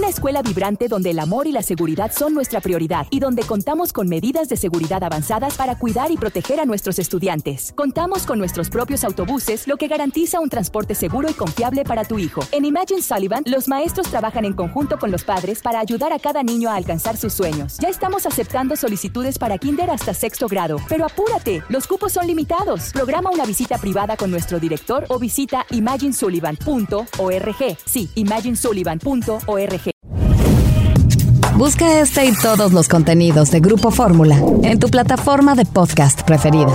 Una escuela vibrante donde el amor y la seguridad son nuestra prioridad y donde contamos con medidas de seguridad avanzadas para cuidar y proteger a nuestros estudiantes. Contamos con nuestros propios autobuses, lo que garantiza un transporte seguro y confiable para tu hijo. En Imagine Sullivan, los maestros trabajan en conjunto con los padres para ayudar a cada niño a alcanzar sus sueños. Ya estamos aceptando solicitudes para kinder hasta 6º grado, pero apúrate, los cupos son limitados. Programa una visita privada con nuestro director o visita imaginesullivan.org. Sí, imaginesullivan.org. Busca este y todos los contenidos de Grupo Fórmula en tu plataforma de podcast preferida.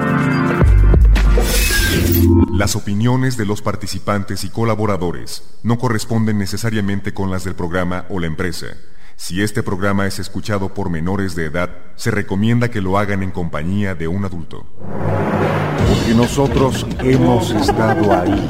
Las opiniones de los participantes y colaboradores no corresponden necesariamente con las del programa o la empresa. Si este programa es escuchado por menores de edad, se recomienda que lo hagan en compañía de un adulto. Porque nosotros hemos estado ahí.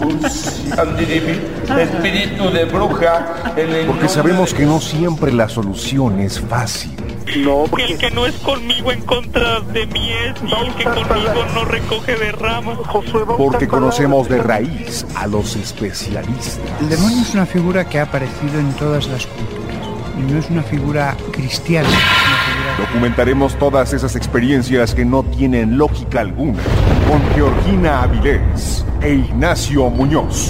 Espíritu de bruja. Porque sabemos que no siempre la solución es fácil. No, el que no es conmigo en contra de mí es, y el que conmigo no recoge de ramas. Porque conocemos de raíz a los especialistas. El demonio es una figura que ha aparecido en todas las culturas. Y no es una figura cristiana. Documentaremos todas esas experiencias que no tienen lógica alguna con Georgina Avilés e Ignacio Muñoz.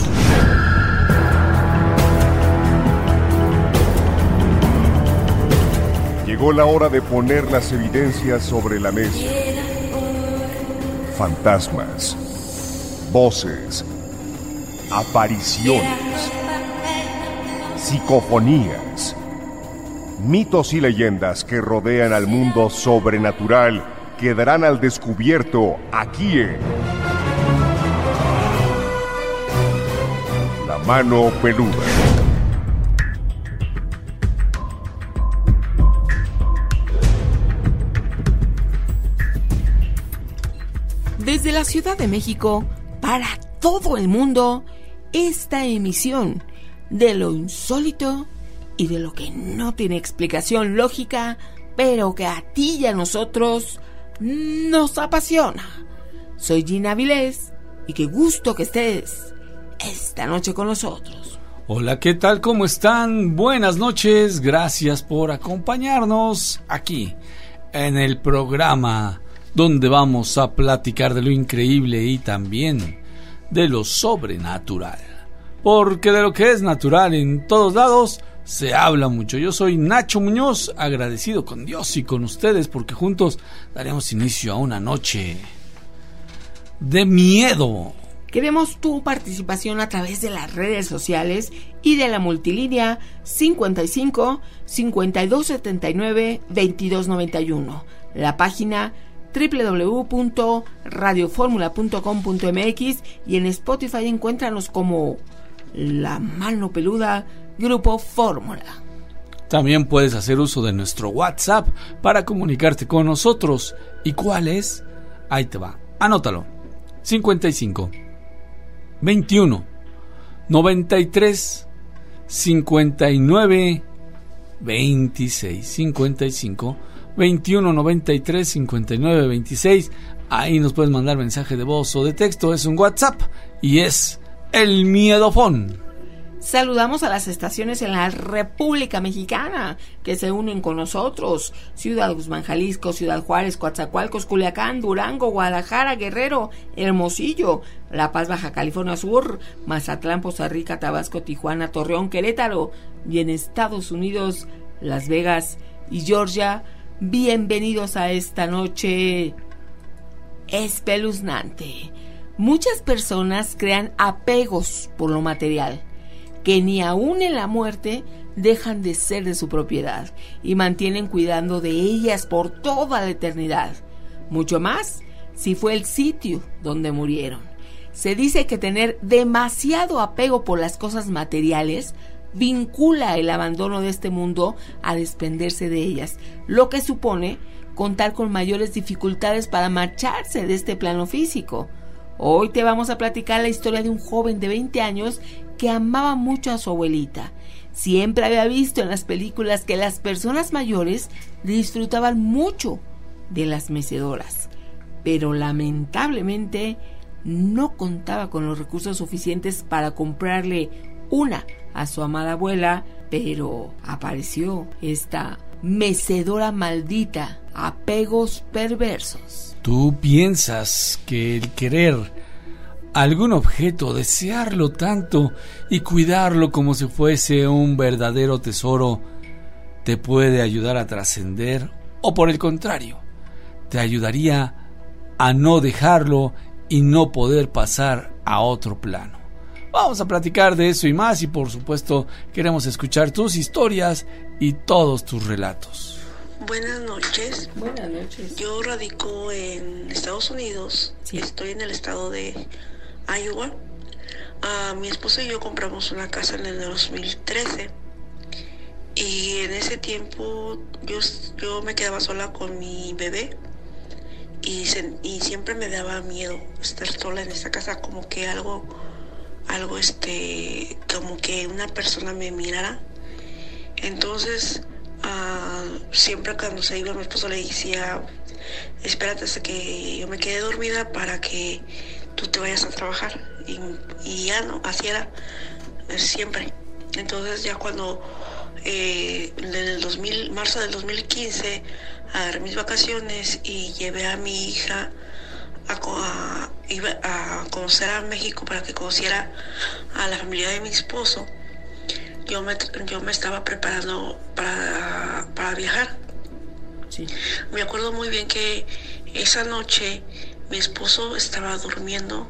Llegó la hora de poner las evidencias sobre la mesa. Fantasmas, voces, apariciones, psicofonías, mitos y leyendas que rodean al mundo sobrenatural quedarán al descubierto aquí en La Mano Peluda. Desde la Ciudad de México, para todo el mundo, esta emisión de lo insólito y de lo que no tiene explicación lógica, pero que a ti y a nosotros nos apasiona. Soy Gina Avilés y qué gusto que estés esta noche con nosotros. Hola, ¿qué tal? ¿Cómo están? Buenas noches, gracias por acompañarnos aquí en el programa donde vamos a platicar de lo increíble y también de lo sobrenatural. Porque de lo que es natural en todos lados se habla mucho. Yo soy Nacho Muñoz, agradecido con Dios y con ustedes porque juntos daremos inicio a una noche de miedo. Queremos tu participación a través de las redes sociales y de la multilínea 55 52 79 22 91. La página www.radioformula.com.mx y en Spotify encuéntranos como La Mano Peluda Grupo Fórmula. También puedes hacer uso de nuestro WhatsApp para comunicarte con nosotros. ¿Y cuál es? Ahí te va, anótalo. 55 21 93 59 26 55 21 93 59 26. Ahí nos puedes mandar mensaje de voz o de texto. Es un WhatsApp y es el miedofón. Saludamos a las estaciones en la República Mexicana que se unen con nosotros: Ciudad Guzmán, Jalisco, Ciudad Juárez, Coatzacoalcos, Culiacán, Durango, Guadalajara, Guerrero, Hermosillo, La Paz, Baja California Sur, Mazatlán, Poza Rica, Tabasco, Tijuana, Torreón, Querétaro, y en Estados Unidos, Las Vegas y Georgia. Bienvenidos a esta noche espeluznante. Muchas personas crean apegos por lo material, que ni aún en la muerte dejan de ser de su propiedad y mantienen cuidando de ellas por toda la eternidad. Mucho más si fue el sitio donde murieron. Se dice que tener demasiado apego por las cosas materiales vincula el abandono de este mundo a desprenderse de ellas, lo que supone contar con mayores dificultades para marcharse de este plano físico. Hoy te vamos a platicar la historia de un joven de 20 años que amaba mucho a su abuelita. Siempre había visto en las películas que las personas mayores disfrutaban mucho de las mecedoras, pero lamentablemente no contaba con los recursos suficientes para comprarle una a su amada abuela Pero apareció esta mecedora maldita, apegos perversos. ¿Tú piensas que el querer algún objeto, desearlo tanto y cuidarlo como si fuese un verdadero tesoro, te puede ayudar a trascender? ¿O por el contrario, te ayudaría a no dejarlo y no poder pasar a otro plano? Vamos a platicar de eso y más, y por supuesto queremos escuchar tus historias y todos tus relatos. Buenas noches. Buenas noches. Yo radico en Estados Unidos. Sí. Estoy en el estado de Iowa. Mi esposo y yo compramos una casa en el 2013. Y en ese tiempo yo me quedaba sola con mi bebé. Y siempre me daba miedo estar sola en esta casa, como que algo como que una persona me mirara. Entonces siempre cuando se iba mi esposo le decía, espérate hasta que yo me quede dormida para que tú te vayas a trabajar, y ya no, así era siempre. Entonces ya cuando en el marzo del 2015 agarré mis vacaciones y llevé a mi hija iba a conocer a México para que conociera a la familia de mi esposo. Yo me estaba preparando para viajar. Sí. Me acuerdo muy bien que esa noche mi esposo estaba dormido.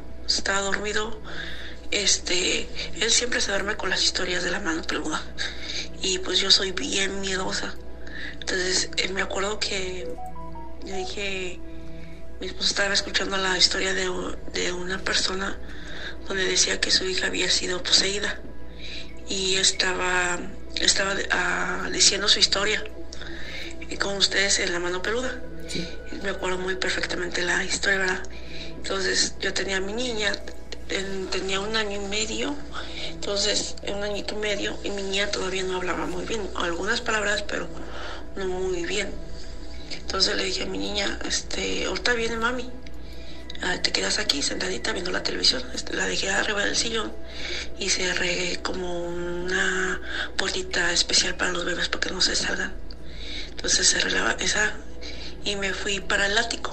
Él siempre se duerme con las historias de la mano peluda, y pues yo soy bien miedosa. Entonces me acuerdo que le dije, mi esposo estaba escuchando la historia de una persona donde decía que su hija había sido poseída, y estaba diciendo su historia con ustedes en la mano peluda. Sí. Me acuerdo muy perfectamente la historia, ¿verdad? Entonces yo tenía a mi niña, tenía 1 año y medio, entonces 1 añito y medio, y mi niña todavía no hablaba muy bien, algunas palabras, pero no muy bien. Entonces le dije a mi niña, ahorita viene mami, te quedas aquí sentadita viendo la televisión. La dejé arriba del sillón y cerré como una puertita especial para los bebés para que no se salgan. Entonces cerré esa y me fui para el ático.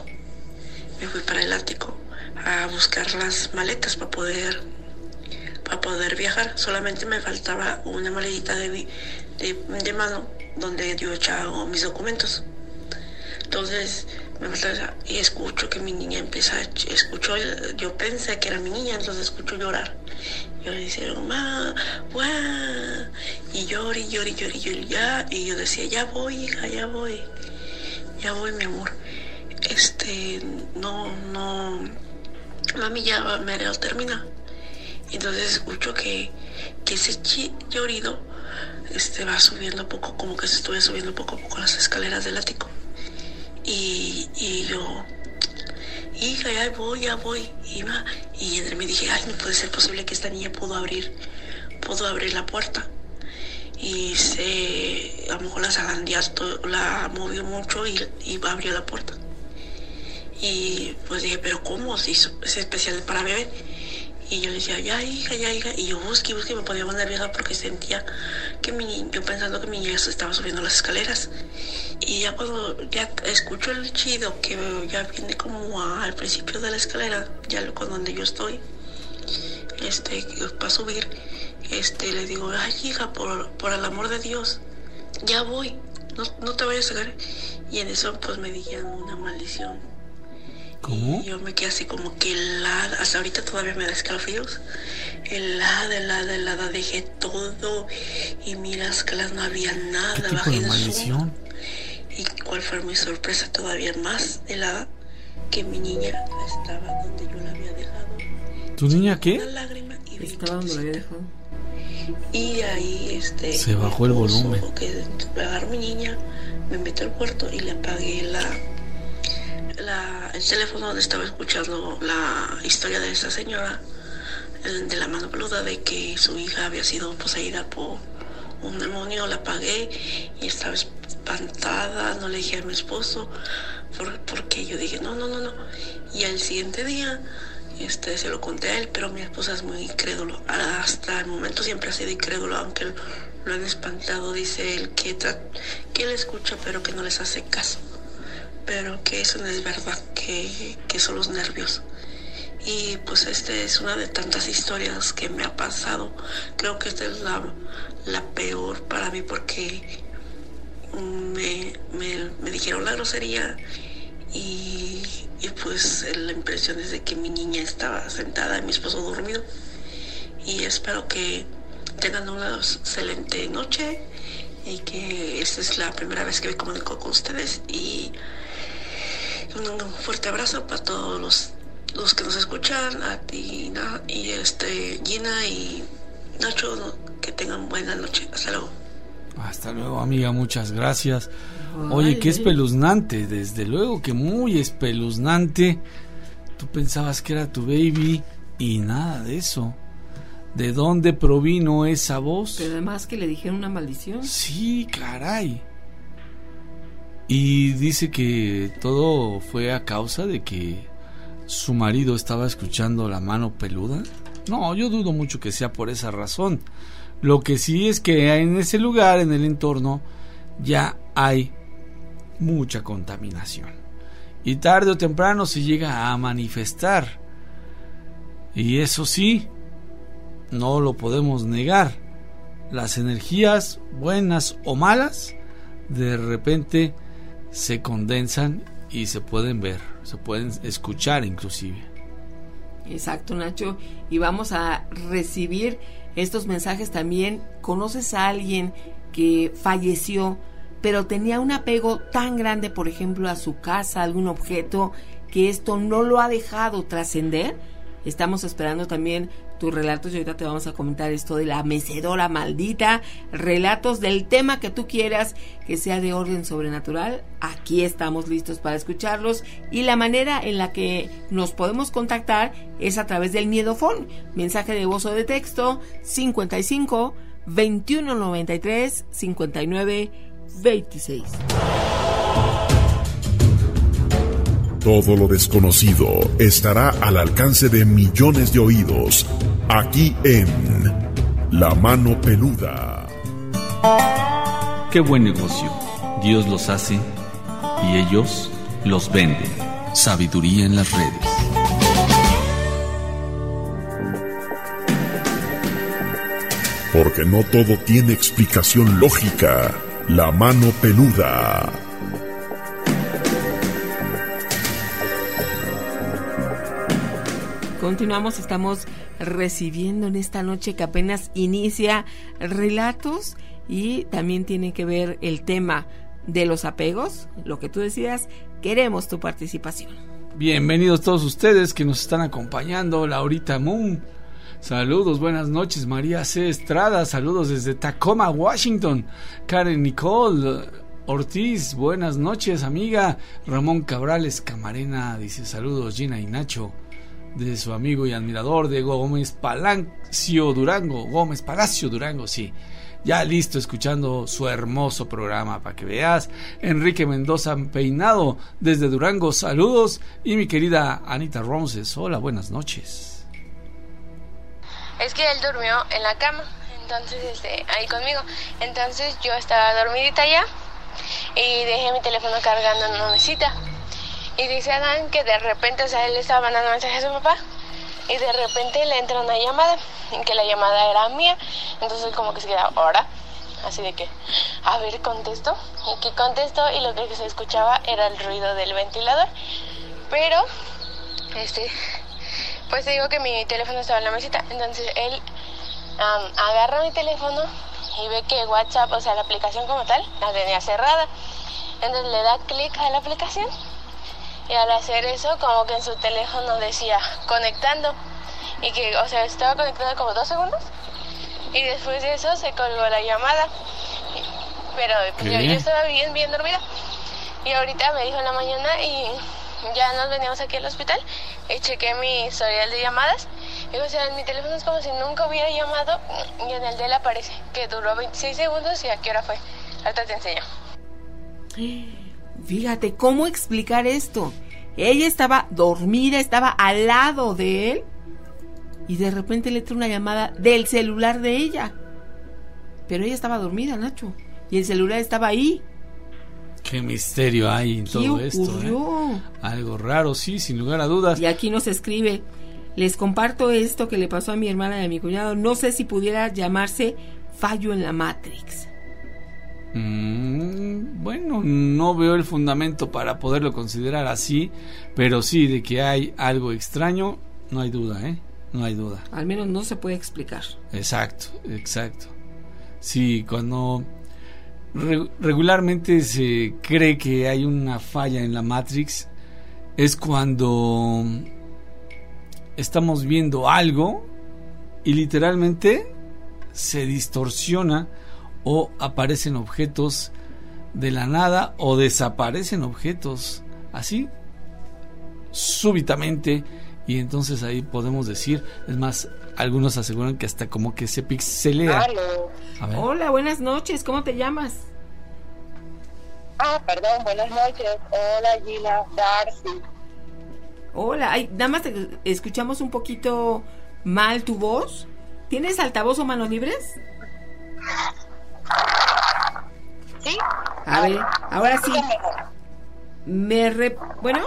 A buscar las maletas para poder viajar. Solamente me faltaba una maletita de mano donde yo echaba mis documentos. Entonces me faltaba, y escucho que mi niña yo pensé que era mi niña, entonces escucho llorar. Yo le decía, mamá, guau, y lloré, ya, y yo decía, ya voy, hija, ya voy, mi amor. No, mami, ya me termina. Entonces escucho que ese llorido va subiendo poco, como que se estuve subiendo poco a poco las escaleras del ático. Y yo, hija, ya voy. Y entre mí dije, ay, no puede ser posible que esta niña pudo abrir la puerta. Y a lo mejor la zarandeó, la movió mucho y abrió la puerta. Y pues dije, pero ¿cómo? Si es especial para bebé. Y yo le decía, ya hija. Y yo busqué, me ponía más nerviosa porque sentía que yo pensando que mi niña estaba subiendo las escaleras. Y ya cuando ya escucho el chido que ya viene como al principio de la escalera, ya con donde yo estoy, para subir, le digo, ay hija, por el amor de Dios, ya voy, no te vayas a sacar. Y en eso pues me dijeron una maldición. ¿Cómo? Y yo me quedé así como que helada, hasta ahorita todavía me da escalofríos. Helada, dejé todo y mira, escalas no había nada. ¿Qué tipo de maldición? Y cuál fue mi sorpresa, todavía más helada, que mi niña estaba donde yo la había dejado. ¿Tu niña qué? Una lágrima y estaba donde la había dejado. Y ahí se bajó el volumen. Que agarró mi niña, me metió al cuarto y le apagué el teléfono donde estaba escuchando la historia de esta señora de la mano peluda, de que su hija había sido poseída por un demonio. La apagué y estaba espantada, no le dije a mi esposo porque yo dije no. Y al siguiente día se lo conté a él, pero mi esposa es muy incrédulo, hasta el momento siempre ha sido incrédulo, aunque lo han espantado. Dice él que él escucha pero que no les hace caso, pero que eso no es verdad, que son los nervios. Y pues esta es una de tantas historias que me ha pasado. Creo que esta es la peor para mí, porque me dijeron la grosería y pues la impresión es de que mi niña estaba sentada y mi esposo dormido. Y espero que tengan una excelente noche y que esta es la primera vez que me comunico con ustedes. Y un fuerte abrazo para todos los que nos escuchan, a ti y Gina y Nacho, que tengan buena noche. Hasta luego. Hasta luego, amiga, muchas gracias. Oye, qué espeluznante, desde luego que muy espeluznante. Tú pensabas que era tu baby y nada de eso. ¿De dónde provino esa voz? Pero además que le dijeron una maldición. Sí, caray. Y dice que todo fue a causa de que su marido estaba escuchando La Mano Peluda. No, yo dudo mucho que sea por esa razón. Lo que sí es que en ese lugar, en el entorno, ya hay mucha contaminación. Y tarde o temprano se llega a manifestar. Y eso sí, no lo podemos negar. Las energías, buenas o malas, de repente se condensan y se pueden ver, se pueden escuchar inclusive. Exacto, Nacho. Y vamos a recibir estos mensajes también. ¿Conoces a alguien que falleció, pero tenía un apego tan grande, por ejemplo, a su casa, a algún objeto, que esto no lo ha dejado trascender? Estamos esperando también tus relatos y ahorita te vamos a comentar esto de la mecedora maldita, relatos del tema que tú quieras, que sea de orden sobrenatural. Aquí estamos listos para escucharlos, y la manera en la que nos podemos contactar es a través del Miedofón, mensaje de voz o de texto 55 21 93 59 26. Todo lo desconocido estará al alcance de millones de oídos, aquí en La Mano Peluda. Qué buen negocio. Dios los hace y ellos los venden. Sabiduría en las redes. Porque no todo tiene explicación lógica. La Mano Peluda. Continuamos, estamos recibiendo en esta noche que apenas inicia relatos, y también tiene que ver el tema de los apegos. Lo que tú decías, queremos tu participación. Bienvenidos todos ustedes que nos están acompañando. Laurita Moon, saludos, buenas noches. María C. Estrada, saludos desde Tacoma, Washington. Karen Nicole Ortiz, buenas noches, amiga. Ramón Cabrales Camarena dice saludos, Gina y Nacho, de su amigo y admirador de Gómez Palacio Durango, sí, ya listo, escuchando su hermoso programa para que veas. Enrique Mendoza Peinado desde Durango, saludos. Y mi querida Anita Ronces, hola, buenas noches. Es que él durmió en la cama, entonces ahí conmigo, entonces yo estaba dormidita ya y dejé mi teléfono cargando en una mesita. Y dice Adán que de repente, o sea, él estaba mandando mensajes a su papá y de repente le entra una llamada, y que la llamada era mía. Entonces como que se queda, ¿ahora? Así de que, a ver, contesto. Y que contestó, y lo que se escuchaba era el ruido del ventilador. Pero, pues te digo que mi teléfono estaba en la mesita. Entonces él agarra mi teléfono y ve que WhatsApp, o sea, la aplicación como tal, la tenía cerrada. Entonces le da clic a la aplicación. Y al hacer eso, como que en su teléfono decía conectando. Y que, o sea, estaba conectado como 2 segundos. Y después de eso se colgó la llamada. Pero pues yo estaba bien dormida. Y ahorita me dijo en la mañana y ya nos veníamos aquí al hospital. Y chequé mi historial de llamadas. Y o sea, en mi teléfono es como si nunca hubiera llamado. Y en el de él aparece que duró 26 segundos y a qué hora fue. Ahorita te enseño. Fíjate, ¿cómo explicar esto? Ella estaba dormida, estaba al lado de él, y de repente le entra una llamada del celular de ella. pero ella estaba dormida, Nacho, y el celular estaba ahí. Qué misterio hay en todo esto, Algo raro, sí, sin lugar a dudas. Y aquí nos escribe: les comparto esto que le pasó a mi hermana y a mi cuñado. No sé si pudiera llamarse fallo en la Matrix. Bueno, no veo el fundamento para poderlo considerar así, pero sí, de que hay algo extraño, no hay duda, no hay duda. Al menos no se puede explicar. Exacto. Sí, cuando regularmente se cree que hay una falla en la Matrix, es cuando estamos viendo algo y literalmente se distorsiona o aparecen objetos de la nada o desaparecen objetos así súbitamente, y entonces ahí podemos decir, es más, algunos aseguran que hasta como que se pixelea. Hola, buenas noches, ¿cómo te llamas? Perdón, buenas noches. Hola, Gina, Darcy. Hola, nada más te escuchamos un poquito mal tu voz. ¿Tienes altavoz o manos libres? Sí. A ver, ahora sí. Bueno.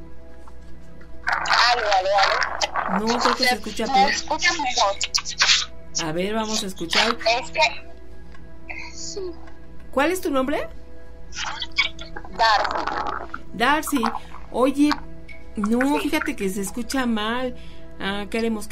Aló. No, creo que se escucha peor. ¿Me escuchas mejor? A ver, vamos a escuchar. Sí. ¿Cuál es tu nombre? Darcy. Oye, no, fíjate que se escucha mal. Queremos.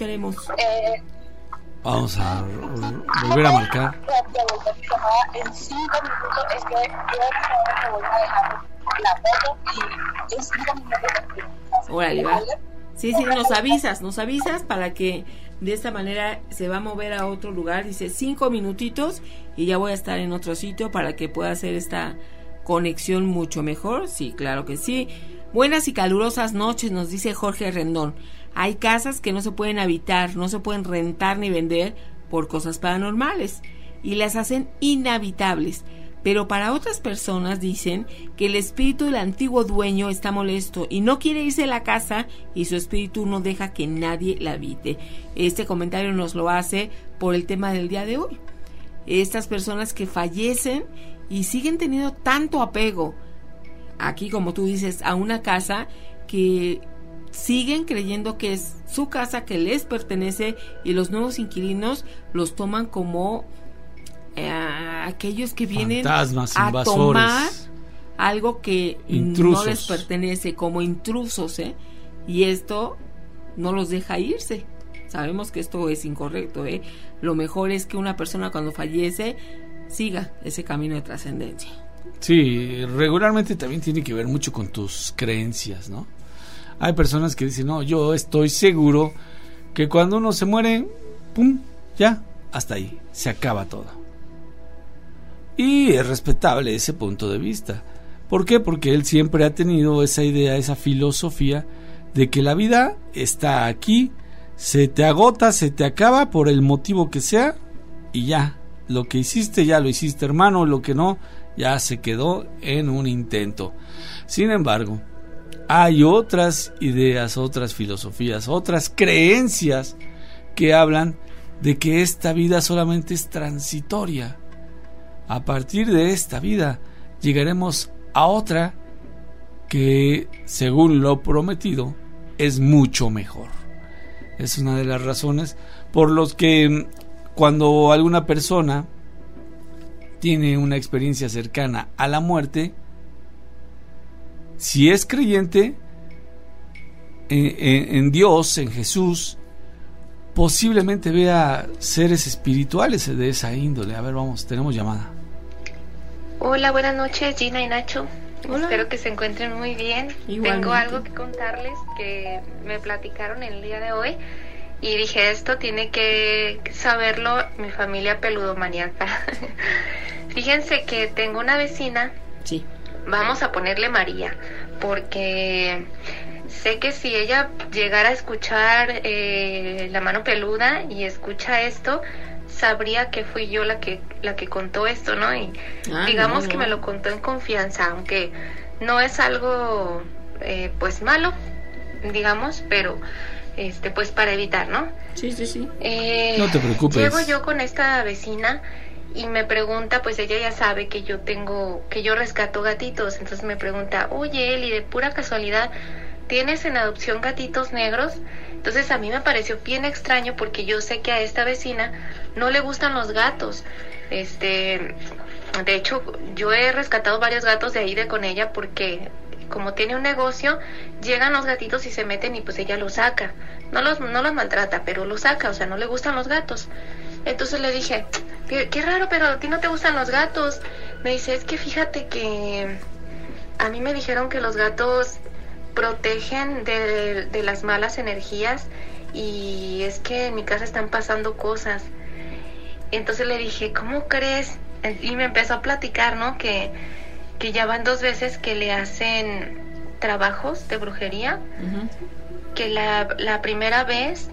Vamos a volver a marcar. En 5 minutos es que yo voy a dejar la foto y en 5 minutos. Órale, va. Sí, nos avisas para que de esta manera se va a mover a otro lugar. Dice 5 minutitos y ya voy a estar en otro sitio para que pueda hacer esta conexión mucho mejor. Sí, claro que sí. Buenas y calurosas noches, nos dice Jorge Rendón. Hay casas que no se pueden habitar, no se pueden rentar ni vender por cosas paranormales y las hacen inhabitables. Pero para otras personas dicen que el espíritu del antiguo dueño está molesto y no quiere irse de la casa y su espíritu no deja que nadie la habite. Este comentario nos lo hace por el tema del día de hoy. Estas personas que fallecen y siguen teniendo tanto apego, aquí como tú dices, a una casa que siguen creyendo que es su casa, que les pertenece, y los nuevos inquilinos los toman como aquellos que vienen fantasmas, a invasores, tomar algo que intrusos. No les pertenece, como intrusos, y esto no los deja irse. Sabemos que esto es incorrecto, Lo mejor es que una persona cuando fallece siga ese camino de trascendencia. Sí, regularmente también tiene que ver mucho con tus creencias, ¿no? Hay personas que dicen, no, yo estoy seguro que cuando uno se muere, pum, ya, hasta ahí, se acaba todo. Y es respetable ese punto de vista. ¿Por qué? Porque él siempre ha tenido esa idea, esa filosofía de que la vida está aquí, se te agota, se te acaba por el motivo que sea y ya, lo que hiciste ya lo hiciste, hermano, lo que no, ya se quedó en un intento. Sin embargo, hay otras ideas, otras filosofías, otras creencias que hablan de que esta vida solamente es transitoria. A partir de esta vida llegaremos a otra que, según lo prometido, es mucho mejor. Es una de las razones por los que cuando alguna persona tiene una experiencia cercana a la muerte, si es creyente en Dios, en Jesús, posiblemente vea seres espirituales de esa índole. A ver, vamos, tenemos llamada. Hola, buenas noches, Gina y Nacho. Hola. Espero que se encuentren muy bien. Igualmente. Tengo algo que contarles que me platicaron el día de hoy y dije, esto tiene que saberlo mi familia peludomaníaca. Fíjense que tengo una vecina. Sí. Vamos a ponerle María, porque sé que si ella llegara a escuchar La Mano Peluda y escucha esto, sabría que fui yo la que contó esto, ¿no? Y digamos que me lo contó en confianza, aunque no es algo pues malo, digamos, pero pues para evitar, ¿no? Sí. No te preocupes. Llego yo con esta vecina y me pregunta, pues ella ya sabe que yo rescato gatitos, entonces me pregunta, oye Eli, de pura casualidad, ¿tienes en adopción gatitos negros? Entonces a mí me pareció bien extraño porque yo sé que a esta vecina no le gustan los gatos. De hecho, yo he rescatado varios gatos de ahí con ella porque como tiene un negocio, llegan los gatitos y se meten y pues ella los saca. No los maltrata, pero los saca, o sea, no le gustan los gatos. Entonces le dije, qué raro, pero a ti no te gustan los gatos. Me dice, es que fíjate que a mí me dijeron que los gatos protegen de las malas energías y es que en mi casa están pasando cosas. Entonces le dije, ¿cómo crees? Y me empezó a platicar, ¿no? Que ya van 2 veces que le hacen trabajos de brujería. Uh-huh. Que la primera vez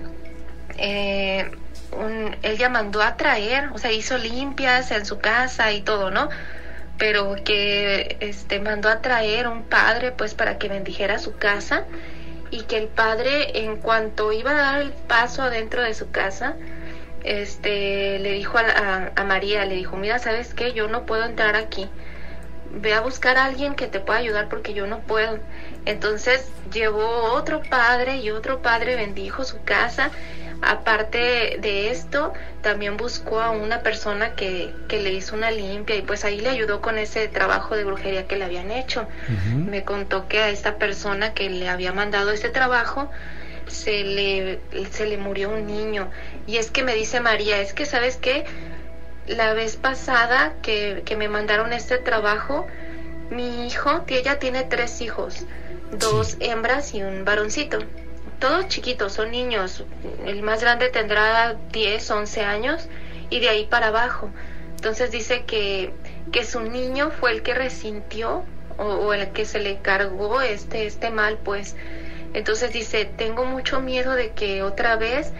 ella mandó a traer, o sea, hizo limpias en su casa y todo, ¿no? Pero que mandó a traer un padre pues para que bendijera su casa, y que el padre, en cuanto iba a dar el paso adentro de su casa, le dijo a María, le dijo, mira, ¿sabes qué? Yo no puedo entrar aquí, ve a buscar a alguien que te pueda ayudar porque yo no puedo. Entonces llevó otro padre y otro padre bendijo su casa. Aparte de esto, también buscó a una persona que le hizo una limpia y pues ahí le ayudó con ese trabajo de brujería que le habían hecho. Uh-huh. Me contó que a esta persona que le había mandado este trabajo se le murió un niño. Y es que me dice María, es que ¿sabes qué? La vez pasada que me mandaron este trabajo, mi hijo, ella tiene 3 hijos, 2 hembras y un varoncito. Todos chiquitos, son niños. El más grande tendrá 10, 11 años y de ahí para abajo. Entonces dice que su niño fue el que resintió o el que se le cargó este mal, pues. Entonces dice, tengo mucho miedo de que otra vez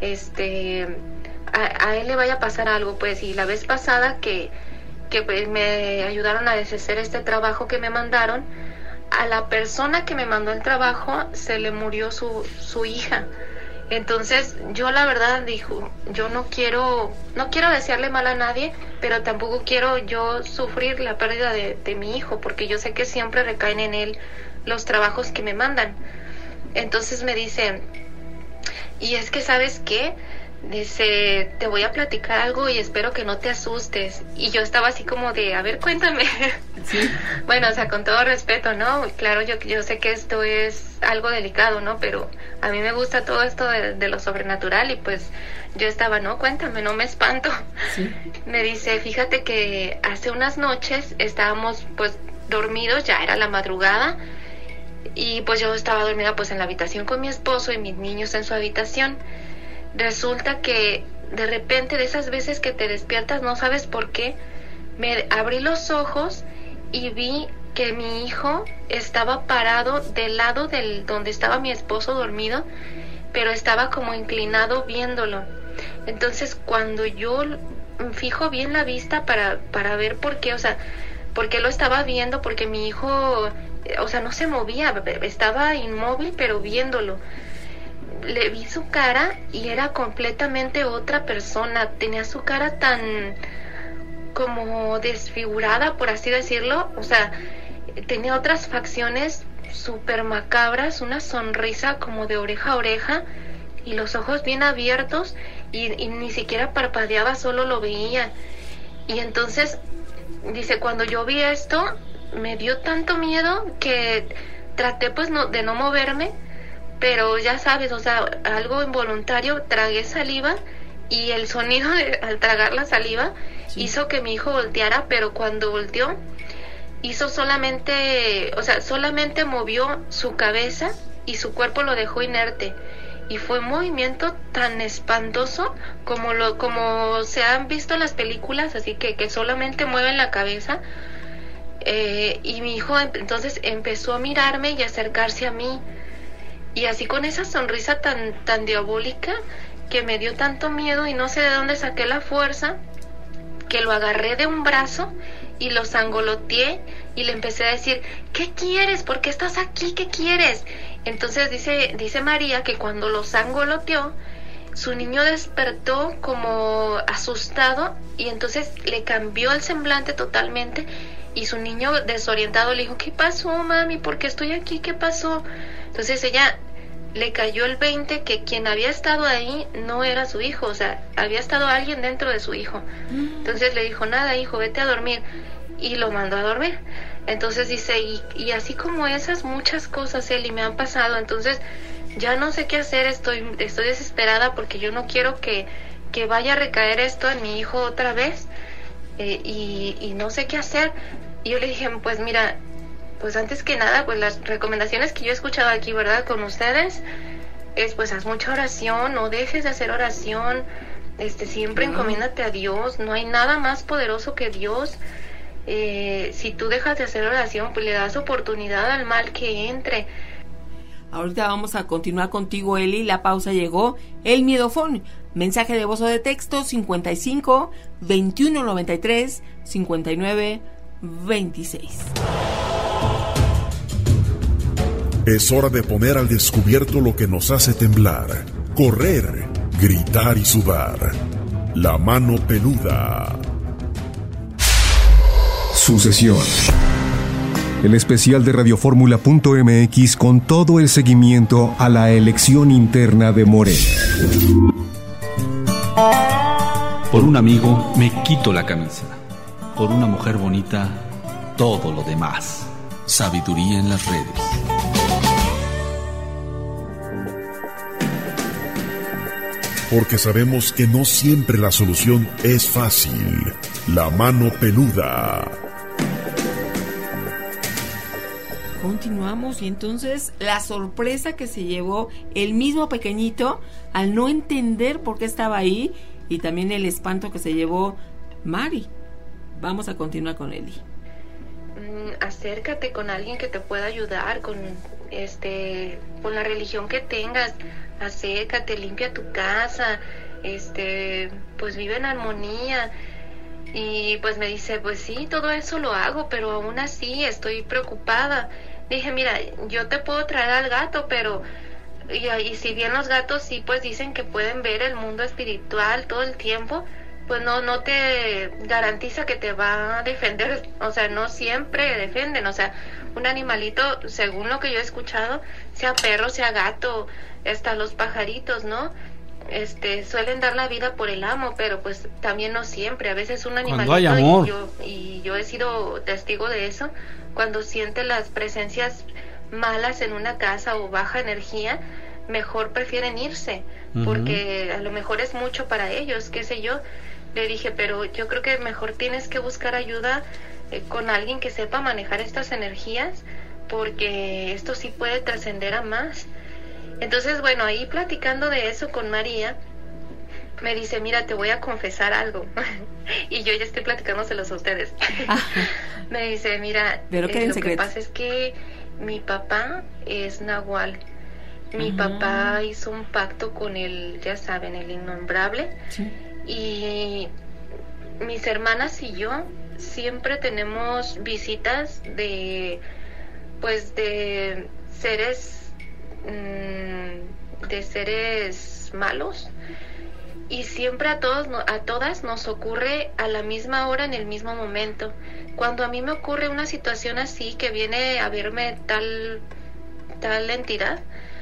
a él le vaya a pasar algo, pues. Y la vez pasada que pues me ayudaron a deshacer este trabajo que me mandaron, a la persona que me mandó el trabajo se le murió su hija. Entonces yo la verdad dijo, yo no quiero desearle mal a nadie, pero tampoco quiero yo sufrir la pérdida de mi hijo, porque yo sé que siempre recaen en él los trabajos que me mandan. Entonces me dice, y es que ¿sabes qué? Dice, te voy a platicar algo y espero que no te asustes. Y yo estaba así como de, a ver, cuéntame. Sí. Bueno, o sea, con todo respeto, ¿no? Claro, yo sé que esto es algo delicado, ¿no? Pero a mí me gusta todo esto de lo sobrenatural y pues yo estaba, no, cuéntame, no me espanto. Sí. Me dice, fíjate que hace unas noches estábamos pues dormidos, ya era la madrugada, y pues yo estaba dormida pues en la habitación con mi esposo y mis niños en su habitación. Resulta que de repente, de esas veces que te despiertas, no sabes por qué, me abrí los ojos y vi que mi hijo estaba parado del lado donde estaba mi esposo dormido, pero estaba como inclinado viéndolo. Entonces cuando yo fijo bien la vista para ver por qué, o sea, por qué lo estaba viendo, porque mi hijo, o sea, no se movía, estaba inmóvil pero viéndolo. Le vi su cara y era completamente otra persona. Tenía su cara tan como desfigurada, por así decirlo. O sea, tenía otras facciones súper macabras, una sonrisa como de oreja a oreja y los ojos bien abiertos y ni siquiera parpadeaba, solo lo veía. Y entonces, dice, cuando yo vi esto, me dio tanto miedo que traté pues de no moverme. Pero ya sabes, o sea, algo involuntario, tragué saliva y el sonido al tragar la saliva hizo que mi hijo volteara, pero cuando volteó hizo solamente movió su cabeza y su cuerpo lo dejó inerte. Y fue un movimiento tan espantoso como se han visto en las películas, así que solamente mueven la cabeza. Y mi hijo entonces empezó a mirarme y acercarse a mí. Y así con esa sonrisa tan diabólica que me dio tanto miedo y no sé de dónde saqué la fuerza, que lo agarré de un brazo y lo sangoloteé y le empecé a decir, ¿qué quieres? ¿Por qué estás aquí? ¿Qué quieres? Entonces dice María que cuando lo sangoloteó, su niño despertó como asustado y entonces le cambió el semblante totalmente y su niño desorientado le dijo, ¿qué pasó, mami? ¿Por qué estoy aquí? ¿Qué pasó? Entonces ella le cayó el 20 que quien había estado ahí no era su hijo, o sea, había estado alguien dentro de su hijo. Entonces le dijo, nada, hijo, vete a dormir, y lo mandó a dormir. Entonces dice, y así como esas muchas cosas, Eli, me han pasado. Entonces ya no sé qué hacer, estoy desesperada porque yo no quiero que vaya a recaer esto en mi hijo otra vez, y no sé qué hacer. Y yo le dije, pues mira, pues antes que nada, pues las recomendaciones que yo he escuchado aquí, ¿verdad?, con ustedes, es pues haz mucha oración, no dejes de hacer oración, siempre encomiéndate a Dios, no hay nada más poderoso que Dios. Si tú dejas de hacer oración, pues le das oportunidad al mal que entre. Ahorita vamos a continuar contigo, Eli. La pausa llegó. El miedofón. Mensaje de voz o de texto 55 21 93 59 26. Es hora de poner al descubierto lo que nos hace temblar, correr, gritar y sudar. La mano peluda. Sucesión. El especial de Radioformula.mx con todo el seguimiento a la elección interna de Morena. Por un amigo me quito la camisa. Por una mujer bonita, todo lo demás. Sabiduría en las redes. Porque sabemos que no siempre la solución es fácil. La mano peluda. Continuamos, y entonces la sorpresa que se llevó el mismo pequeñito al no entender por qué estaba ahí, y también el espanto que se llevó Mari. Vamos a continuar con Eli. Acércate con alguien que te pueda ayudar con la religión que tengas. Acércate, limpia tu casa, pues vive en armonía. Y pues me dice, pues sí, todo eso lo hago, pero aún así estoy preocupada. Dije, mira, yo te puedo traer al gato, pero y si bien los gatos sí pues dicen que pueden ver el mundo espiritual todo el tiempo, pues no te garantiza que te va a defender. O sea, no siempre defienden. O sea, un animalito, según lo que yo he escuchado, sea perro, sea gato, hasta los pajaritos, ¿no? Suelen dar la vida por el amo, pero pues también no siempre. A veces un animalito, cuando hay amor. Y yo he sido testigo de eso, cuando siente las presencias malas en una casa o baja energía, mejor prefieren irse, porque a lo mejor es mucho para ellos, qué sé yo. Le dije, pero yo creo que mejor tienes que buscar ayuda con alguien que sepa manejar estas energías, porque esto sí puede trascender a más. Entonces, bueno, ahí platicando de eso con María, me dice, mira, te voy a confesar algo. Y yo ya estoy platicándoselos a ustedes. Me dice, mira, lo que pasa es que mi papá es Nahual. Mi papá hizo un pacto con el, ya saben, el innombrable. Sí. Y mis hermanas y yo siempre tenemos visitas de seres malos, y siempre a todas nos ocurre a la misma hora, en el mismo momento. Cuando a mí me ocurre una situación así, que viene a verme tal entidad,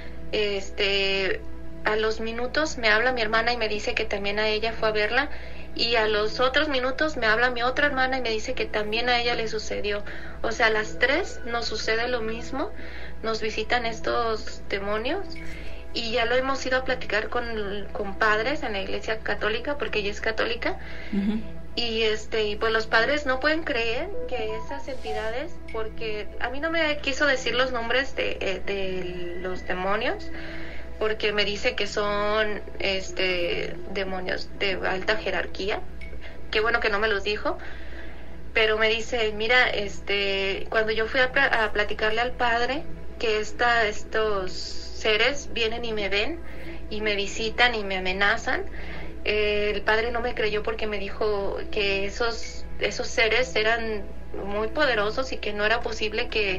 a los minutos me habla mi hermana y me dice que también a ella fue a verla, y a los otros minutos me habla mi otra hermana y me dice que también a ella le sucedió. O sea, a las tres nos sucede lo mismo, nos visitan estos demonios, y ya lo hemos ido a platicar con padres en la iglesia católica, porque ella es católica. Y pues los padres no pueden creer que esas entidades, porque a mí no me quiso decir los nombres de los demonios, porque me dice que son demonios de alta jerarquía. Qué bueno que no me los dijo, pero me dice, mira, cuando yo fui a platicarle al padre que estos seres vienen y me ven y me visitan y me amenazan, el padre no me creyó, porque me dijo que esos seres eran muy poderosos y que no era posible que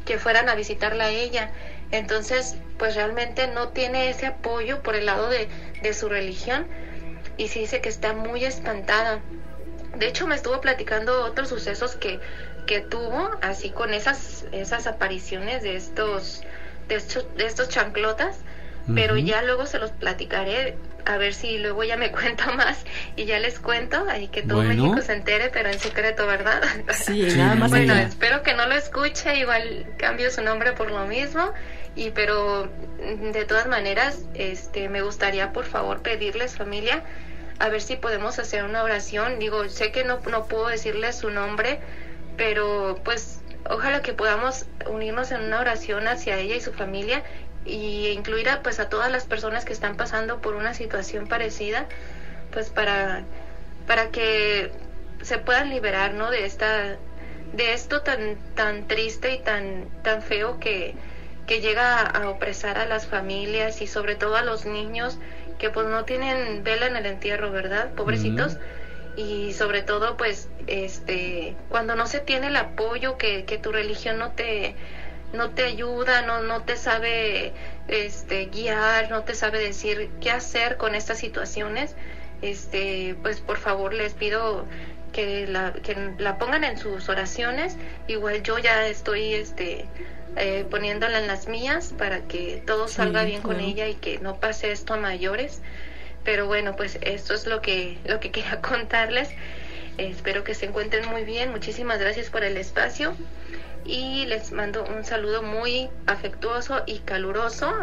que fueran a visitarla a ella. Entonces, pues realmente no tiene ese apoyo por el lado de su religión, y sí dice que está muy espantada. De hecho, me estuvo platicando otros sucesos que tuvo, así con esas apariciones de estos chanclotas, pero ya luego se los platicaré, a ver si luego ya me cuenta más y ya les cuento, ahí que todo México se entere, pero en secreto, ¿verdad? Sí, nada más. Bueno, espero que no lo escuche, igual cambio su nombre por lo mismo, pero de todas maneras, me gustaría por favor pedirles, familia, a ver si podemos hacer una oración. Digo, sé que no puedo decirles su nombre, pero pues ojalá que podamos unirnos en una oración hacia ella y su familia, y incluir a todas las personas que están pasando por una situación parecida, pues para que se puedan liberar, ¿no?, de esto tan triste y tan feo que llega a opresar a las familias y sobre todo a los niños que pues no tienen vela en el entierro, ¿verdad? Pobrecitos. Y sobre todo pues cuando no se tiene el apoyo, que tu religión no te ayuda, no te sabe guiar, no te sabe decir qué hacer con estas situaciones, pues por favor les pido que la pongan en sus oraciones. Igual yo ya estoy poniéndola en las mías para que todo salga bien con ella y que no pase esto a mayores. Pero bueno, pues esto es lo que quería contarles. Espero que se encuentren muy bien. Muchísimas gracias por el espacio y les mando un saludo muy afectuoso y caluroso.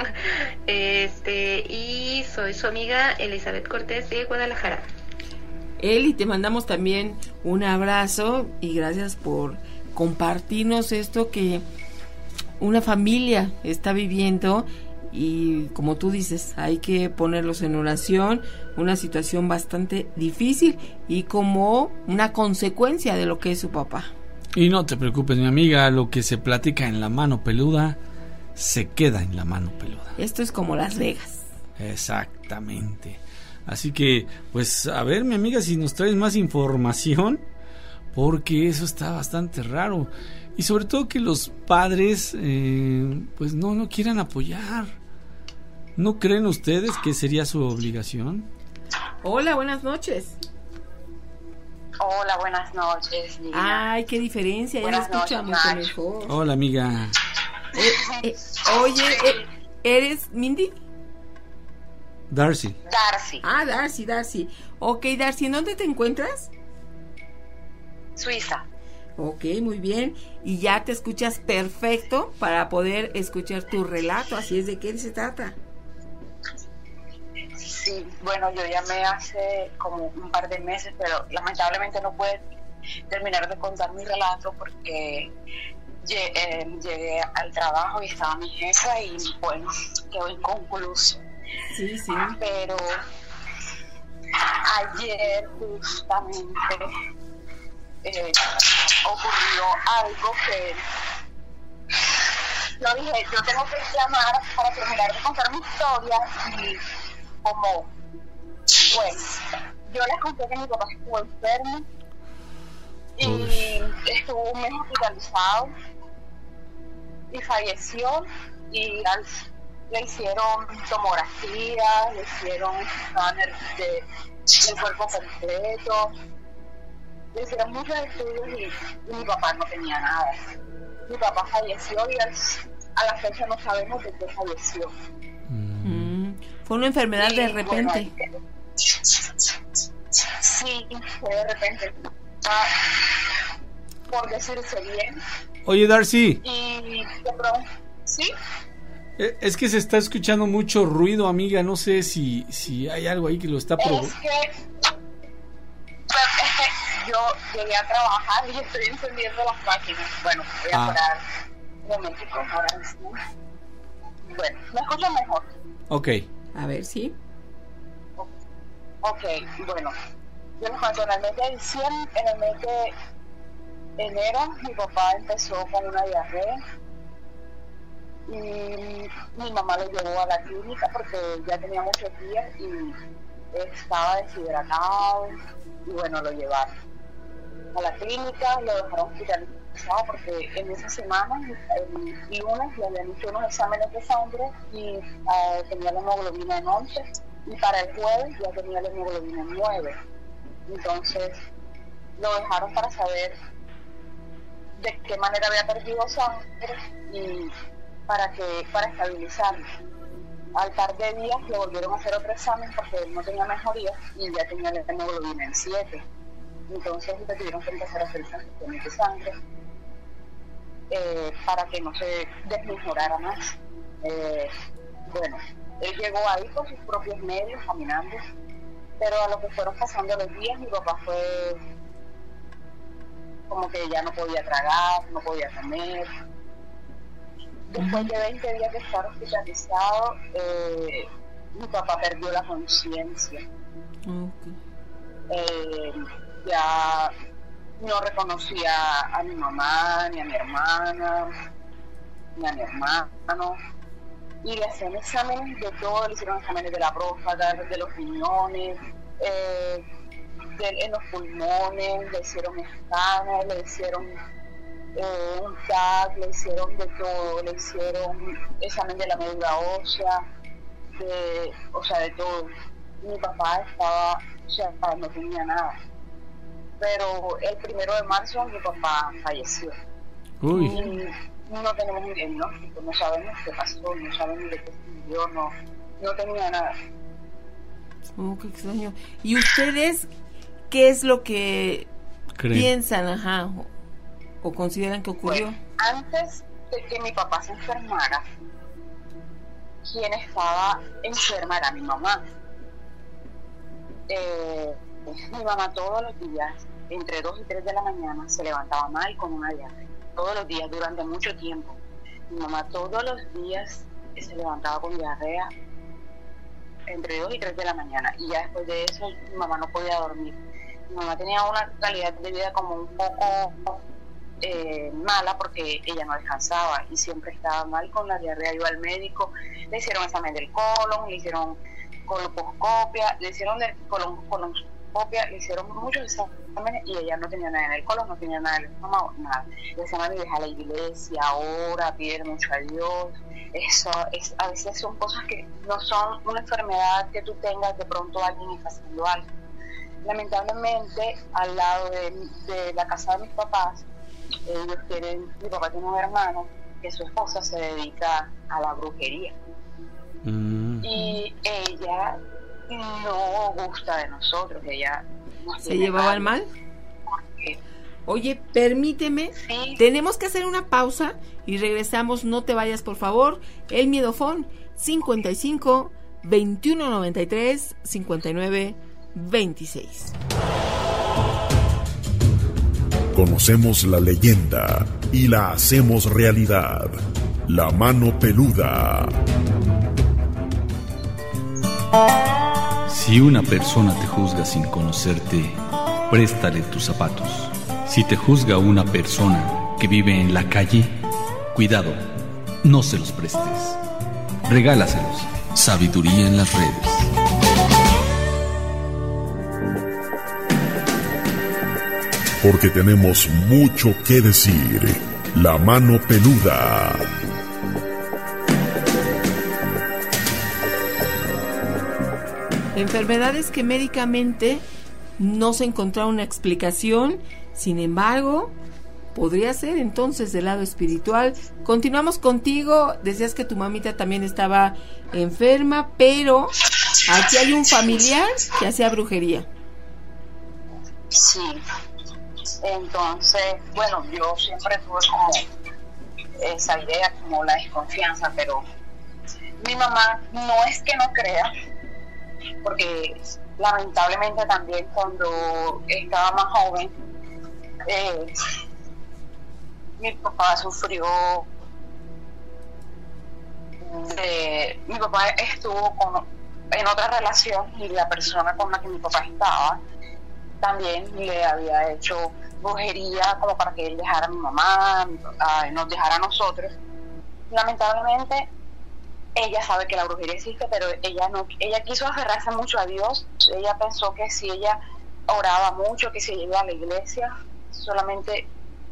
Y soy su amiga Elizabeth Cortés de Guadalajara. Eli, te mandamos también un abrazo y gracias por compartirnos esto que una familia está viviendo, y como tú dices, hay que ponerlos en oración, una situación bastante difícil y como una consecuencia de lo que es su papá. Y no te preocupes, mi amiga, lo que se platica en la mano peluda se queda en la mano peluda. Esto es como Las Vegas. Exactamente. Así que, pues, a ver, mi amiga, si nos traes más información, porque eso está bastante raro. Y sobre todo que los padres, pues, no quieran apoyar. ¿No creen ustedes que sería su obligación? Hola, buenas noches. Hola, buenas noches, Nina. Ay, qué diferencia, ya buenas me escucha noches, mucho mejor. Hola, amiga. Oye, ¿eres Mindy? Darcy. Ah, Darcy. Ok, Darcy, ¿en dónde te encuentras? Suiza. Ok, muy bien. Y ya te escuchas perfecto para poder escuchar tu relato. Así es, ¿de qué se trata? Sí, bueno, yo llamé hace como un par de meses, pero lamentablemente no pude terminar de contar mi relato porque llegué al trabajo y estaba mi jefa y bueno, quedó inconcluso. Sí. Pero ayer justamente ocurrió algo que yo dije, yo tengo que llamar para terminar de contar mi historia. Y como pues yo les conté que mi papá estuvo enfermo y estuvo un mes hospitalizado y falleció, y le hicieron tomografía, le hicieron escáner del cuerpo completo, le hicieron muchos estudios y mi papá no tenía nada. Mi papá falleció y a la fecha no sabemos de qué falleció. Fue una enfermedad de repente. Bueno, sí, fue de repente. Por decirse bien. Oye, Darcy. Y de pronto, ¿sí? Es que se está escuchando mucho ruido, amiga. No sé si hay algo ahí que lo está provocando. Es que yo llegué a trabajar y estoy encendiendo las máquinas. Bueno, voy a parar un momentito ahora mismo. Bueno, ¿me escucho mejor? Ok. A ver, ¿sí? Ok, bueno, yo les cuento, en el mes de diciembre, en el mes de enero, mi papá empezó con una diarrea y mi mamá lo llevó a la clínica porque ya tenía muchos días y estaba deshidratado y bueno, lo llevaron. a la clínica, lo dejaron hospitalizado porque en esa semana, el lunes, le habían hecho unos exámenes de sangre y tenía la hemoglobina en 11, y para el jueves ya tenía la hemoglobina en 9. Entonces lo dejaron para saber de qué manera había perdido sangre y para estabilizarlo. Al par de días le volvieron a hacer otro examen porque él no tenía mejoría y ya tenía la hemoglobina en 7. Entonces le tuvieron que empezar a hacer transfusiones de sangre para que no se desmejorara más. Bueno, él llegó ahí con sus propios medios, caminando, pero a lo que fueron pasando los días, mi papá fue como que ya no podía tragar, no podía comer. Después de 20 días de estar hospitalizado, mi papá perdió la conciencia. Ya no reconocía a mi mamá, ni a mi hermana, ni a mi hermano. Y le hacían exámenes de todo, le hicieron exámenes de la próstata, de los riñones, en los pulmones, le hicieron escáner, le hicieron un TAC, le hicieron de todo, le hicieron examen de la médula ósea, de todo. Mi papá no tenía nada. Pero el 1 de marzo mi papá falleció. Uy. Y no tenemos un diagnóstico, no sabemos qué pasó, no sabemos de qué se murió, no tenía nada. Oh, qué extraño. ¿Y ustedes qué es lo que piensan, o consideran que ocurrió? Bueno, antes de que mi papá se enfermara, quien estaba enferma era mi mamá. Mi mamá todos los días, entre 2 y 3 de la mañana, se levantaba mal con una diarrea. Todos los días, durante mucho tiempo. Mi mamá todos los días se levantaba con diarrea entre 2 y 3 de la mañana. Y ya después de eso, mi mamá no podía dormir. Mi mamá tenía una calidad de vida como un poco mala porque ella no descansaba y siempre estaba mal con la diarrea. Iba al médico, le hicieron examen del colon, le hicieron colposcopia, le hicieron colposcopia, le hicieron muchos exámenes y ella no tenía nada en el colon, no tenía nada en el estómago, nada. Le decían a deja la iglesia, ora, pide mucho a Dios. Eso es, a veces son cosas que no son una enfermedad que tú tengas, de pronto alguien está haciendo algo. Lamentablemente, al lado de la casa de mis papás, mi papá tiene un hermano que su esposa se dedica a la brujería. Y ella no gusta de nosotros, ella ¿se llevaban mal? Oye, permíteme, tenemos que hacer una pausa y regresamos, no te vayas por favor. El Miedofón 55 21 93 59 26. Conocemos la leyenda y la hacemos realidad. La mano peluda. Si una persona te juzga sin conocerte, préstale tus zapatos. Si te juzga una persona que vive en la calle, cuidado, no se los prestes. Regálaselos. Sabiduría en las redes. Porque tenemos mucho que decir. La mano peluda. Enfermedades que médicamente no se encontró una explicación, sin embargo, podría ser entonces del lado espiritual. Continuamos contigo, decías que tu mamita también estaba enferma, pero aquí hay un familiar que hacía brujería. Sí, entonces, bueno, yo siempre tuve como esa idea, como la desconfianza, pero mi mamá no es que no crea, porque lamentablemente también cuando estaba más joven, mi papá sufrió mi papá estuvo en otra relación y la persona con la que mi papá estaba también le había hecho brujería como para que él dejara a mi mamá, nos dejara a nosotros. Lamentablemente ella sabe que la brujería existe, pero ella quiso aferrarse mucho a Dios. Ella pensó que si ella oraba mucho, que si ella iba a la iglesia, solamente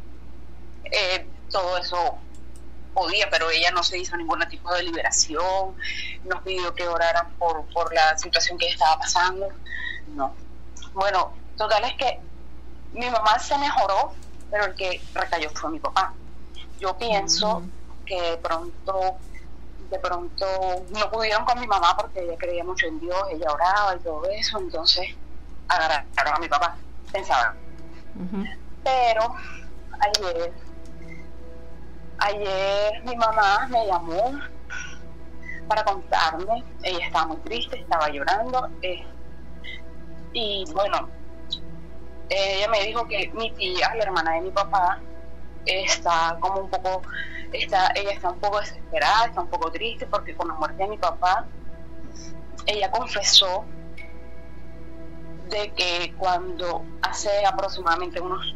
todo eso podía, pero ella no se hizo ningún tipo de liberación, nos pidió que oraran por la situación que ella estaba pasando, no. Bueno, total es que mi mamá se mejoró, pero el que recayó fue mi papá. Yo pienso que de pronto no pudieron con mi mamá porque ella creía mucho en Dios, ella oraba y todo eso, entonces agarraron a mi papá, pensaban. Pero ayer mi mamá me llamó para contarme, ella estaba muy triste, estaba llorando, y bueno, ella me dijo que mi tía, la hermana de mi papá, está como un poco, ella está un poco desesperada, está un poco triste porque con la muerte de mi papá, ella confesó de que cuando hace aproximadamente unos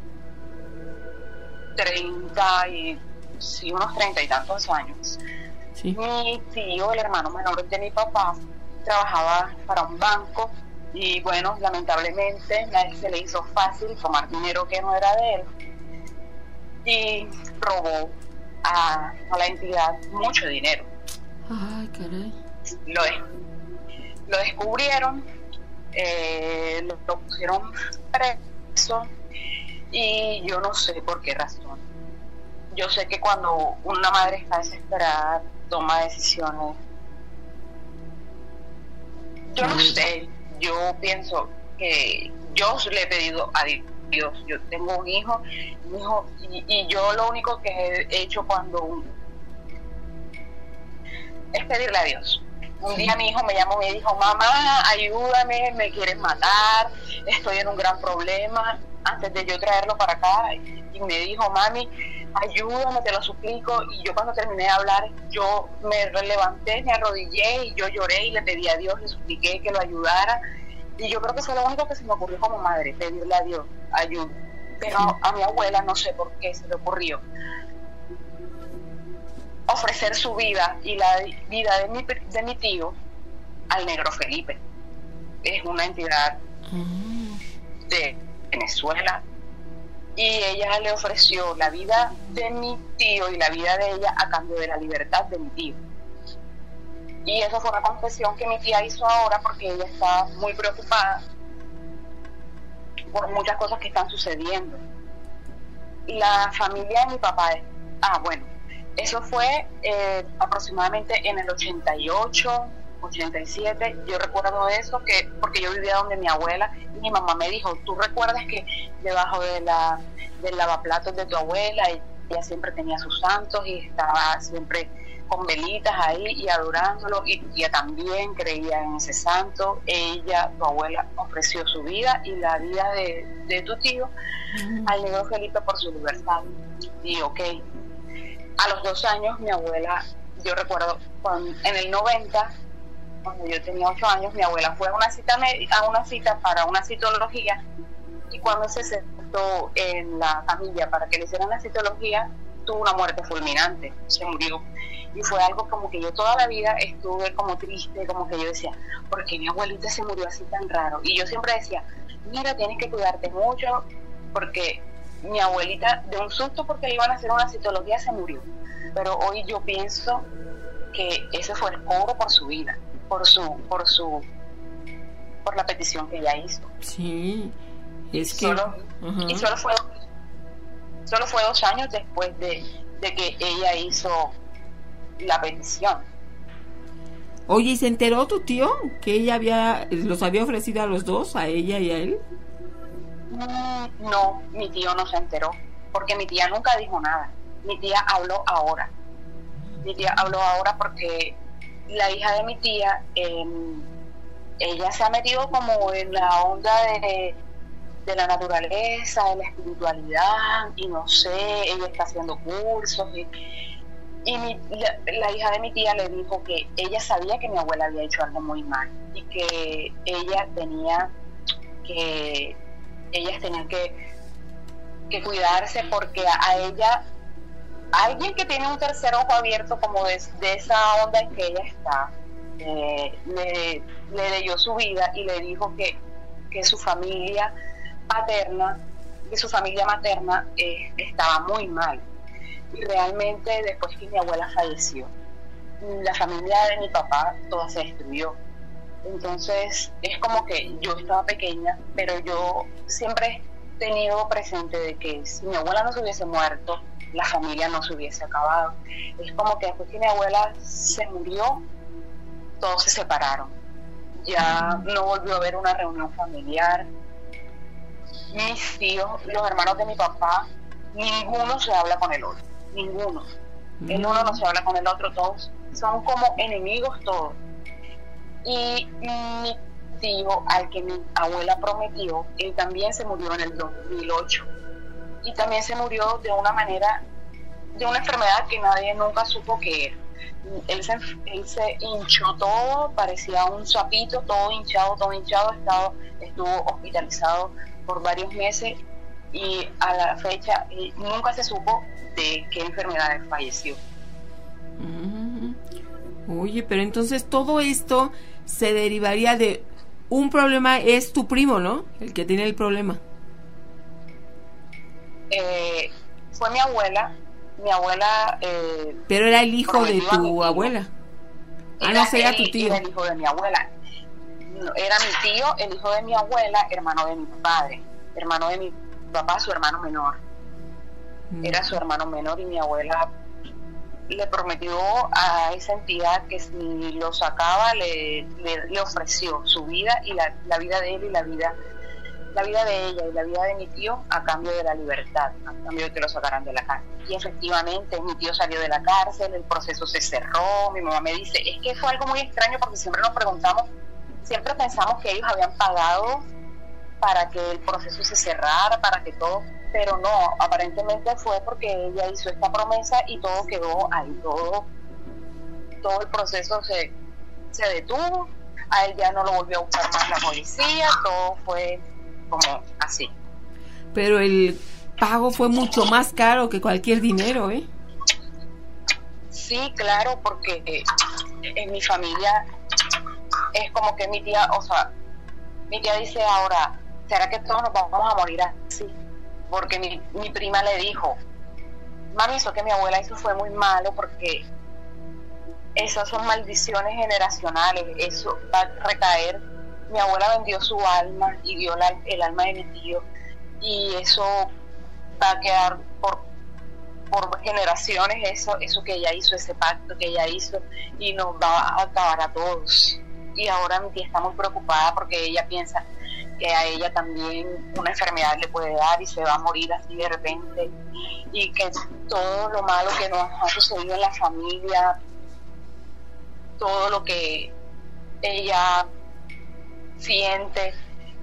30 y tantos años, mi tío, el hermano menor de mi papá, trabajaba para un banco y bueno, lamentablemente se le hizo fácil tomar dinero que no era de él y robó a la entidad mucho dinero. Ay, caray. Lo descubrieron, lo pusieron preso y yo no sé por qué razón. Yo sé que cuando una madre está desesperada toma decisiones. Yo no sé, yo pienso que yo le he pedido a Dios, yo tengo un hijo y yo lo único que he hecho es pedirle a Dios. Un día mi hijo me llamó y me dijo, mamá, ayúdame, me quieren matar, estoy en un gran problema, antes de yo traerlo para acá, y me dijo, mami, ayúdame, te lo suplico. Y yo cuando terminé de hablar, yo me levanté, me arrodillé y yo lloré y le pedí a Dios, le supliqué que lo ayudara. Y yo creo que fue lo único que se me ocurrió como madre, pedirle a Dios ayuda. Pero a mi abuela no sé por qué se le ocurrió ofrecer su vida y la vida de mi tío al negro Felipe. Es una entidad de Venezuela y ella le ofreció la vida de mi tío y la vida de ella a cambio de la libertad de mi tío. Y esa fue una confesión que mi tía hizo ahora porque ella está muy preocupada por muchas cosas que están sucediendo. La familia de mi papá eso fue aproximadamente en el 88, 87. Yo recuerdo eso porque yo vivía donde mi abuela y mi mamá me dijo, ¿tú recuerdas que debajo del lavaplatos de tu abuela ella siempre tenía sus santos y estaba siempre con velitas ahí y adorándolo, y ella también creía en ese santo? Ella, tu abuela, ofreció su vida y la vida de tu tío al negro Felipe por su libertad. Y a los 2 años mi abuela, yo recuerdo en el 90, cuando yo tenía 8 años, mi abuela fue a una cita para una citología, y cuando se sentó en la camilla para que le hicieran la citología, tuvo una muerte fulminante, se murió. Y fue algo como que yo toda la vida estuve como triste, como que yo decía, ¿por qué mi abuelita se murió así tan raro? Y yo siempre decía, mira, tienes que cuidarte mucho, porque mi abuelita, de un susto porque le iban a hacer una citología, se murió. Pero hoy yo pienso que ese fue el cobro por su vida, por la petición que ella hizo. Sí, es que y solo fue 2 años después de que ella hizo la petición. Oye, ¿y se enteró tu tío que ella los había ofrecido a los dos, a ella y a él? No, mi tío no se enteró, porque mi tía nunca dijo nada. Mi tía habló ahora. Porque la hija de mi tía, ella se ha metido como en la onda de la naturaleza, de la espiritualidad, y no sé, ella está haciendo cursos, y la hija de mi tía le dijo que ella sabía que mi abuela había hecho algo muy mal, y que ellas tenían que cuidarse, porque a ella, alguien que tiene un tercer ojo abierto como de esa onda en que ella está, le leyó su vida y le dijo que su familia paterna de su familia materna estaba muy mal. Y realmente después que mi abuela falleció, la familia de mi papá toda se destruyó. Entonces es como que yo estaba pequeña, pero yo siempre he tenido presente de que si mi abuela no se hubiese muerto, la familia no se hubiese acabado. Es como que después que mi abuela se murió, todos se separaron. Ya no volvió a haber una reunión familiar. Mis tíos, los hermanos de mi papá, ninguno se habla con el otro, ninguno. El uno no se habla con el otro, todos son como enemigos todos. Y mi tío, al que mi abuela prometió, él también se murió en el 2008. Y también se murió de una manera, de una enfermedad que nadie nunca supo qué era. Él se hinchó todo, parecía un sapito, todo hinchado, estuvo hospitalizado por varios meses y a la fecha nunca se supo de qué enfermedad falleció. Oye, pero entonces todo esto se derivaría de un problema. Es tu primo, ¿no? El que tiene el problema. Fue mi abuela. Pero era el hijo de tu abuela. No sería tu tío. Era el hijo de mi abuela. Era mi tío, el hijo de mi abuela, hermano de mi padre. Hermano de mi papá, su hermano menor. Era su hermano menor y mi abuela le prometió a esa entidad que si lo sacaba le ofreció su vida y la vida de él y la vida de ella y la vida de mi tío a cambio de la libertad, a cambio de que lo sacaran de la cárcel. Y efectivamente mi tío salió de la cárcel, el proceso se cerró. Mi mamá me dice, es que fue algo muy extraño porque siempre nos preguntamos, siempre pensamos que ellos habían pagado para que el proceso se cerrara, para que todo, pero no, aparentemente fue porque ella hizo esta promesa y todo quedó ahí, todo el proceso se detuvo, a él ya no lo volvió a buscar más la policía, todo fue como así. Pero el pago fue mucho más caro que cualquier dinero, ¿eh? Sí, claro, porque en mi familia es como que mi tía dice ahora, ¿será que todos nos vamos a morir así? Porque mi prima le dijo, mami, eso que mi abuela hizo fue muy malo porque esas son maldiciones generacionales, eso va a recaer. Mi abuela vendió su alma y dio el alma de mi tío y eso va a quedar por generaciones, eso que ella hizo, ese pacto que ella hizo, y nos va a acabar a todos. Y ahora mi tía está muy preocupada porque ella piensa que a ella también una enfermedad le puede dar y se va a morir así de repente, y que todo lo malo que nos ha sucedido en la familia, todo lo que ella siente.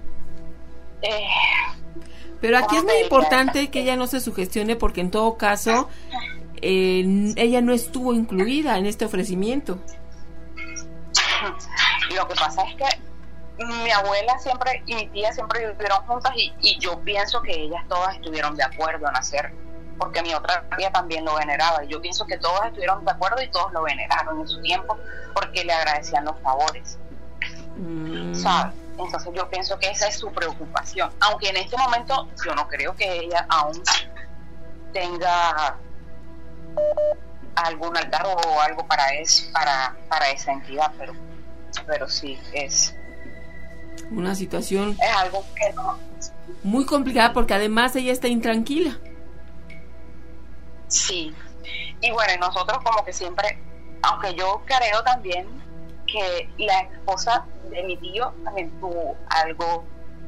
Pero aquí es muy importante que ella no se sugestione, porque en todo caso ella no estuvo incluida en este ofrecimiento. Lo que pasa es que mi abuela siempre y mi tía siempre vivieron juntas y yo pienso que ellas todas estuvieron de acuerdo en hacer, porque mi otra tía también lo veneraba, y yo pienso que todas estuvieron de acuerdo y todos lo veneraron en su tiempo porque le agradecían los favores. ¿Sabes? Entonces yo pienso que esa es su preocupación, aunque en este momento yo no creo que ella aún tenga algún altar o algo para esa entidad, pero sí es una situación, es algo que no, muy complicada, porque además ella está intranquila. Sí, y bueno, nosotros como que siempre, aunque yo creo también que la esposa de mi tío también tuvo algo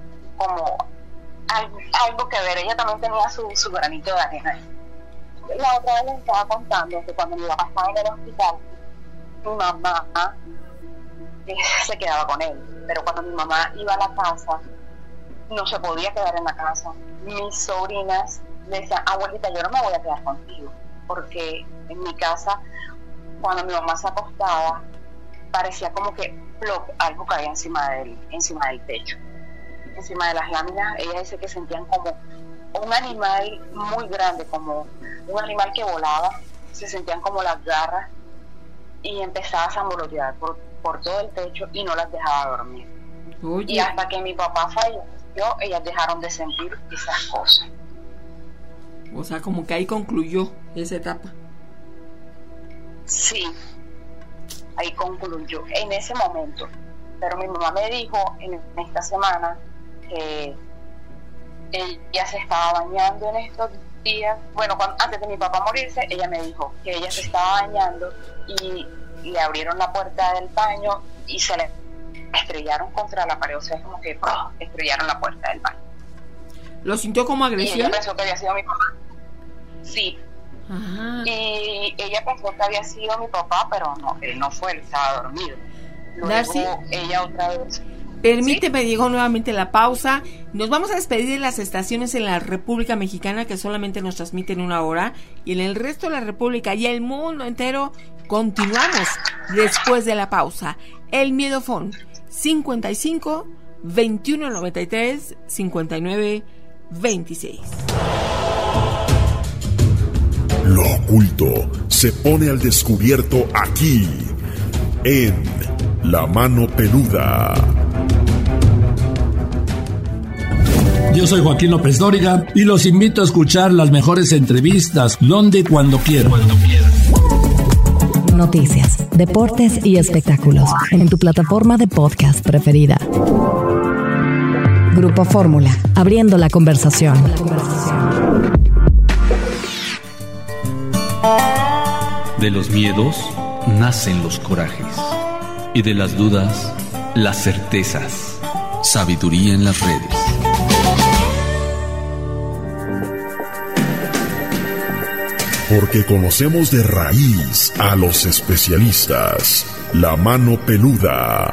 que ver, ella también tenía su granito de arena. La otra vez les estaba contando que cuando mi papá estaba en el hospital, mi mamá se quedaba con él, pero cuando mi mamá iba a la casa no se podía quedar en la casa. Mis sobrinas le decían, abuelita, yo no me voy a quedar contigo, porque en mi casa cuando mi mamá se acostaba parecía como que plop, algo caía encima del techo, encima de las láminas. Ella dice que sentían como un animal muy grande, como un animal que volaba, se sentían como las garras, y empezaba a zambolotear por todo el techo y no las dejaba dormir. Oye. Y hasta que mi papá falleció, murió, ellas dejaron de sentir esas cosas. O sea, como que ahí concluyó esa etapa. Sí, ahí concluyó en ese momento. Pero mi mamá me dijo en esta semana que ella se estaba bañando en estos días. Bueno, antes de mi papá morirse, ella me dijo que ella se estaba bañando y le abrieron la puerta del baño y se le estrellaron contra la pared. O sea, es como que estrellaron la puerta del baño. ¿Lo sintió como agresión? Y ella pensó que había sido mi papá. Sí. Ajá. Y ella pensó que había sido mi papá, pero no, él no fue, él estaba dormido. Luego Darcy, ella otra vez. Permíteme, Diego, nuevamente la pausa. Nos vamos a despedir de las estaciones en la República Mexicana que solamente nos transmiten 1 hora, y en el resto de la República y el mundo entero continuamos después de la pausa. El Miedofón 55 21 93 59 26. Lo oculto se pone al descubierto aquí en La Mano Peluda. Yo soy Joaquín López Dóriga y los invito a escuchar las mejores entrevistas donde y cuando quieran. Noticias, deportes y espectáculos en tu plataforma de podcast preferida. Grupo Fórmula, abriendo la conversación. De los miedos nacen los corajes y de las dudas las certezas. Sabiduría en las redes. Porque conocemos de raíz a los especialistas. La Mano Peluda.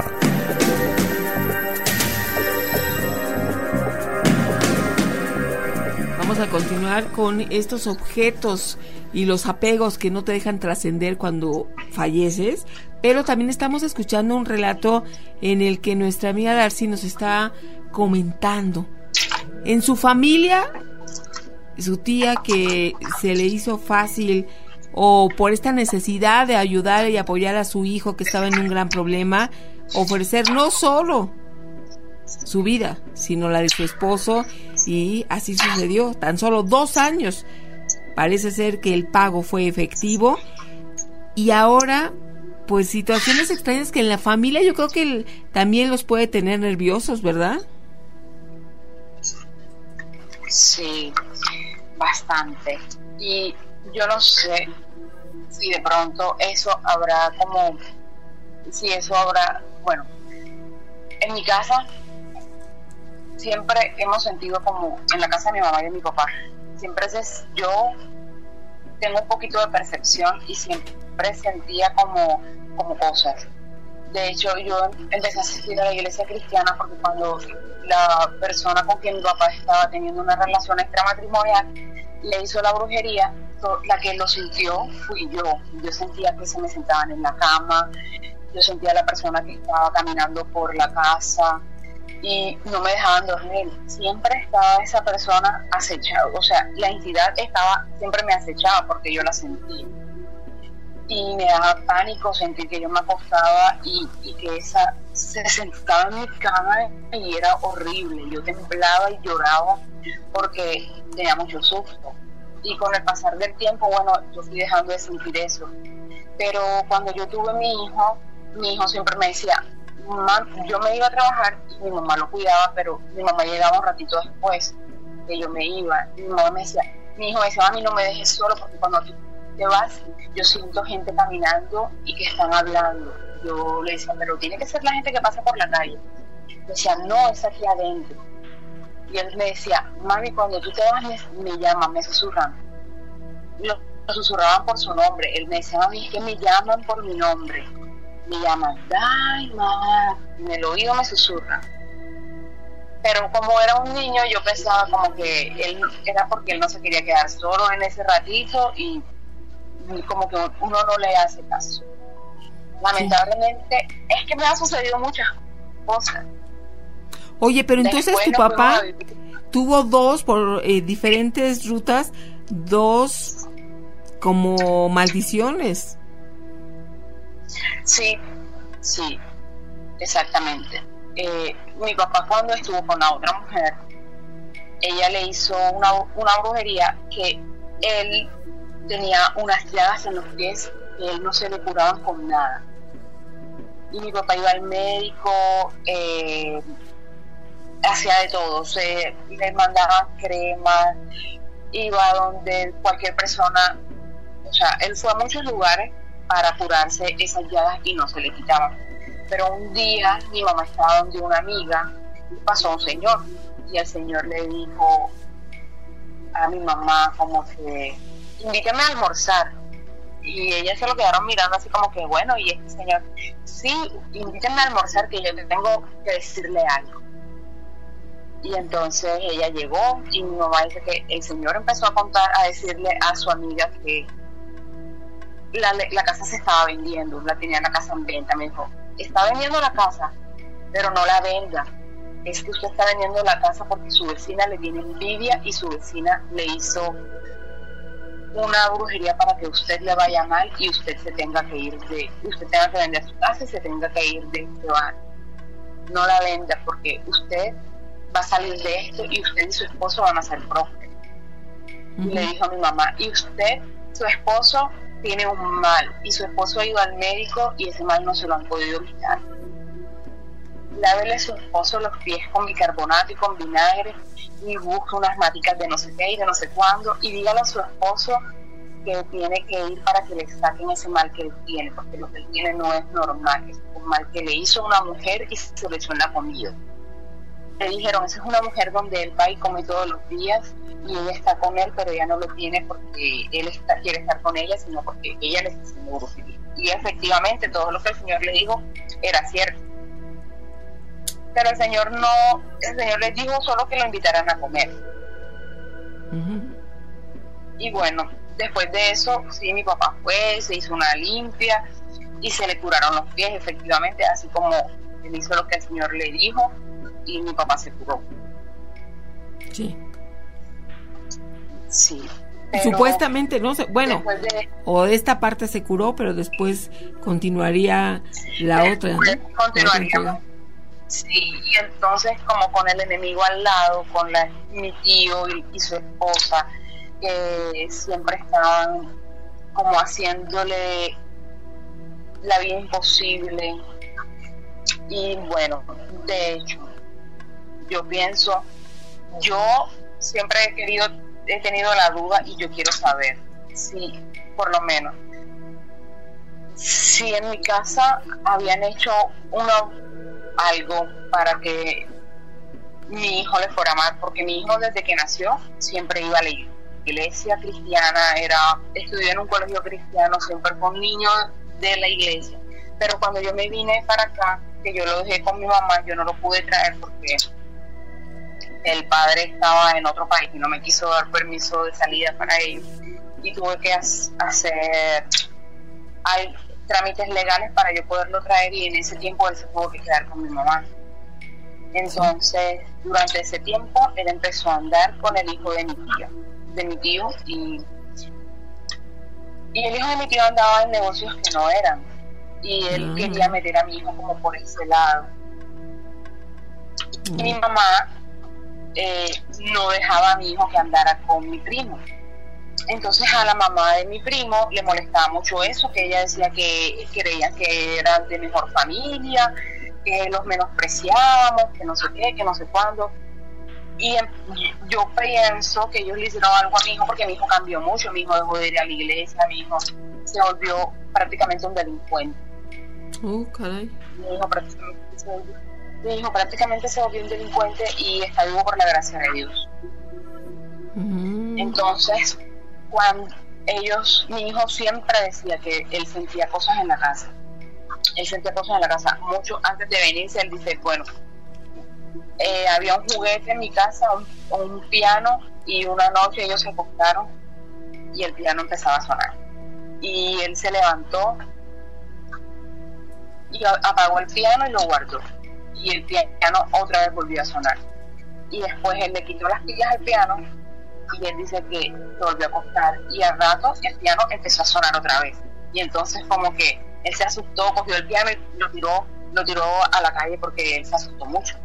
Vamos a continuar con estos objetos y los apegos que no te dejan trascender cuando falleces, pero también estamos escuchando un relato en el que nuestra amiga Darcy nos está comentando. En su familia, su tía, que se le hizo fácil, o por esta necesidad de ayudar y apoyar a su hijo que estaba en un gran problema, ofrecer no solo su vida, sino la de su esposo, y así sucedió. Tan solo 2 años parece ser que el pago fue efectivo, y ahora pues situaciones extrañas que en la familia yo creo que también los puede tener nerviosos, ¿verdad? Sí, bastante. Y yo no sé si de pronto eso habrá bueno, en mi casa siempre hemos sentido como, en la casa de mi mamá y de mi papá, siempre yo tengo un poquito de percepción y siempre sentía como cosas. De hecho, yo empecé a asistir a la iglesia cristiana porque cuando la persona con quien mi papá estaba teniendo una relación extramatrimonial le hizo la brujería, la que lo sintió fui yo. Yo sentía que se me sentaban en la cama, yo sentía a la persona que estaba caminando por la casa y no me dejaban dormir. Siempre estaba esa persona acechada, o sea, la entidad siempre me acechaba porque yo la sentía. Y me daba pánico sentir que yo me acostaba y que esa se sentaba en mi cama y era horrible. Yo temblaba y lloraba porque tenía mucho susto. Y con el pasar del tiempo, bueno, yo fui dejando de sentir eso. Pero cuando yo tuve mi hijo siempre me decía, mamá, yo me iba a trabajar y mi mamá lo cuidaba, pero mi mamá llegaba un ratito después que yo me iba. Y mi mamá me decía, mi hijo me decía, mami, no me dejes solo porque cuando tú te vas, yo siento gente caminando y que están hablando. Yo le decía, pero tiene que ser la gente que pasa por la calle. Me decía, no, es aquí adentro. Y él me decía, mami, cuando tú te vas me llaman, me susurran. Lo susurraban por su nombre. Él me decía, mami, es que me llaman por mi nombre. Me llaman, ay, mamá. En el oído me susurran. Pero como era un niño, yo pensaba como que él era porque él no se quería quedar solo en ese ratito y como que uno no le hace caso. Lamentablemente es que me han sucedido muchas cosas. Oye, pero entonces tu papá tuvo 2 por diferentes rutas, 2 como maldiciones. Sí, exactamente. mi papá cuando estuvo con la otra mujer, ella le hizo una brujería que él tenía unas llagas en los pies que él no se le curaban con nada. Y mi papá iba al médico, hacía de todo, le mandaban cremas, iba donde cualquier persona, o sea, él fue a muchos lugares para curarse esas llagas y no se le quitaban. Pero un día mi mamá estaba donde una amiga y pasó un señor, y el señor le dijo a mi mamá como que invíteme a almorzar, y ellas se lo quedaron mirando así como que bueno, y este señor, sí, invíteme a almorzar que yo te tengo que decirle algo. Y entonces ella llegó y mi mamá dice que el señor empezó a decirle a su amiga que la casa se estaba vendiendo, la tenía la casa en venta. Me dijo, está vendiendo la casa, pero no la venda, es que usted está vendiendo la casa porque su vecina le tiene envidia y su vecina le hizo una brujería para que usted le vaya mal y usted se tenga que ir usted tenga que vender su casa y se tenga que ir de este barrio. No la venda porque usted va a salir de esto y usted y su esposo van a ser prósperos. Y le dijo a mi mamá, y usted, su esposo tiene un mal y su esposo ha ido al médico y ese mal no se lo han podido quitar. Lávele a su esposo los pies con bicarbonato y con vinagre y busque unas maticas de no sé qué y de no sé cuándo y dígale a su esposo que tiene que ir para que le saquen ese mal que él tiene, porque lo que él tiene no es normal, es un mal que le hizo una mujer y se le echó en la comida. Le dijeron, esa es una mujer donde él va y come todos los días y ella está con él, pero ella no lo tiene porque él quiere estar con ella, sino porque ella le está haciendo brujería. Y efectivamente todo lo que el señor le dijo era cierto. Pero el señor les dijo solo que lo invitaran a comer. Y bueno, después de eso, sí, mi papá fue, se hizo una limpia y se le curaron los pies, efectivamente, así como él hizo lo que el señor le dijo y mi papá se curó. Sí. Sí. Supuestamente, no sé, bueno, o de esta parte se curó, pero después continuaría la otra, ¿no? Continuaría. Sí, y entonces como con el enemigo al lado, con mi tío y su esposa, que siempre estaban como haciéndole la vida imposible. Y bueno, de hecho, yo pienso, yo siempre he tenido la duda y yo quiero saber si, por lo menos, si en mi casa habían hecho algo para que mi hijo le fuera mal, porque mi hijo desde que nació siempre iba a la iglesia cristiana, estudió en un colegio cristiano, siempre con niños de la iglesia, pero cuando yo me vine para acá, que yo lo dejé con mi mamá, yo no lo pude traer porque el padre estaba en otro país y no me quiso dar permiso de salida para ellos y tuve que hacer trámites legales para yo poderlo traer y en ese tiempo él se tuvo que quedar con mi mamá. Entonces, durante ese tiempo él empezó a andar con el hijo de mi tío y el hijo de mi tío andaba en negocios que no eran y él quería meter a mi hijo como por ese lado. Y mi mamá no dejaba a mi hijo que andara con mi primo. Entonces a la mamá de mi primo le molestaba mucho eso, que ella decía que creían que eran de mejor familia, que los menospreciábamos, que no sé qué, que no sé cuándo. Y yo pienso que ellos le hicieron algo a mi hijo porque mi hijo cambió mucho, mi hijo dejó de ir a la iglesia, mi hijo se volvió prácticamente un delincuente. Caray. Mi hijo prácticamente se volvió un delincuente y está vivo por la gracia de Dios. Entonces, cuando mi hijo siempre decía que él sentía cosas en la casa. Él sentía cosas en la casa. Mucho antes de venirse, él dice, bueno, había un juguete en mi casa, un piano, y una noche ellos se acostaron y el piano empezaba a sonar. Y él se levantó y apagó el piano y lo guardó. Y el piano otra vez volvió a sonar. Y después él le quitó las pilas al piano y él dice que se volvió a acostar y al rato el piano empezó a sonar otra vez y entonces como que él se asustó, cogió el piano y lo tiró lo tiró a la calle porque él se asustó mucho.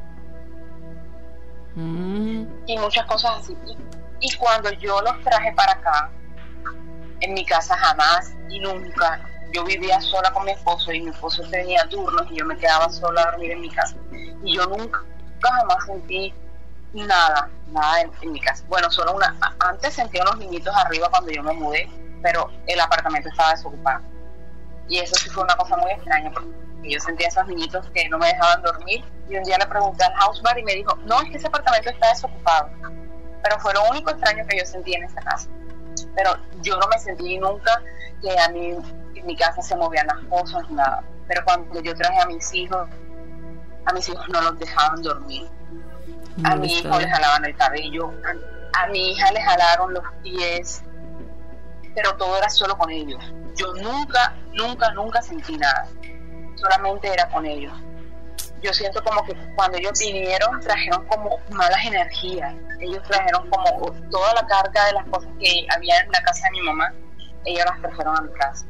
Y muchas cosas así. Y cuando yo los traje para acá, en mi casa jamás y nunca, yo vivía sola con mi esposo y mi esposo tenía turnos y yo me quedaba sola a dormir en mi casa. Y yo nunca jamás sentí nada en mi casa. Bueno, solo antes sentía unos niñitos arriba cuando yo me mudé, pero el apartamento estaba desocupado. Y eso sí fue una cosa muy extraña, porque yo sentía esos niñitos que no me dejaban dormir. Y un día le pregunté al house bar y me dijo, no, es que ese apartamento está desocupado. Pero fue lo único extraño que yo sentí en esa casa. Pero yo no me sentí nunca que a mí en mi casa se movían las cosas, nada. Pero cuando yo traje a mis hijos no los dejaban dormir. A mi hijo le jalaban el cabello, a mi hija le jalaron los pies, pero todo era solo con ellos. Yo nunca sentí nada, solamente era con ellos. Yo siento como que cuando ellos vinieron trajeron como malas energías. Ellos trajeron como toda la carga de las cosas que había en la casa de mi mamá, ellos las trajeron a mi casa.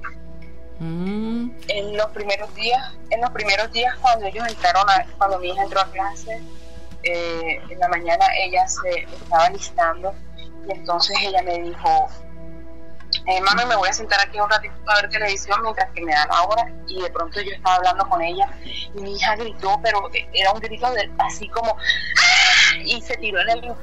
En los primeros días cuando ellos cuando mi hija entró a clase, en la mañana ella se estaba listando y entonces ella me dijo, mami, me voy a sentar aquí un ratito a ver televisión mientras que me da la hora. Y de pronto yo estaba hablando con ella y mi hija gritó, pero era un grito así como ¡ah! Y se tiró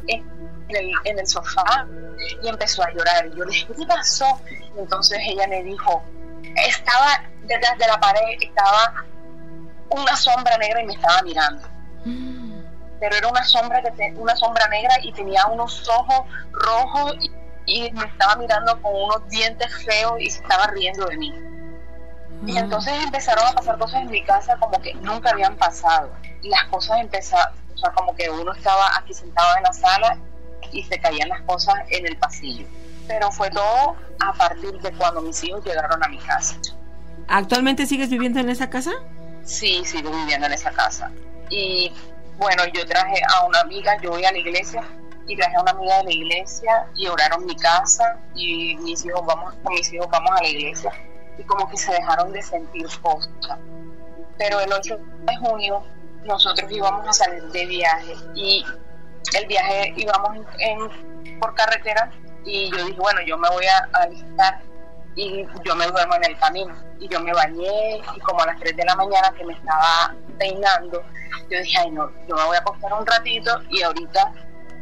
en el sofá y empezó a llorar. Y yo le dije, ¿qué te pasó? Y entonces ella me dijo, estaba detrás de la pared, estaba una sombra negra y me estaba mirando. Pero era una sombra negra y tenía unos ojos rojos y me estaba mirando con unos dientes feos y se estaba riendo de mí. Y entonces empezaron a pasar cosas en mi casa como que nunca habían pasado. Y las cosas empezaron, o sea, como que uno estaba aquí sentado en la sala y se caían las cosas en el pasillo. Pero fue todo a partir de cuando mis hijos llegaron a mi casa. ¿Actualmente sigues viviendo en esa casa? Sí, sigo viviendo en esa casa. Y bueno, yo traje a una amiga, yo voy a la iglesia y traje a una amiga de la iglesia y oraron mi casa y con mis hijos vamos a la iglesia y como que se dejaron de sentir cosas. Pero el 8 de junio nosotros íbamos a salir de viaje y el viaje íbamos por carretera y yo dije, bueno, yo me voy a alistar y yo me duermo en el camino. Y yo me bañé y como a las 3 de la mañana que me estaba peinando, yo dije, ay no, yo me voy a acostar un ratito y ahorita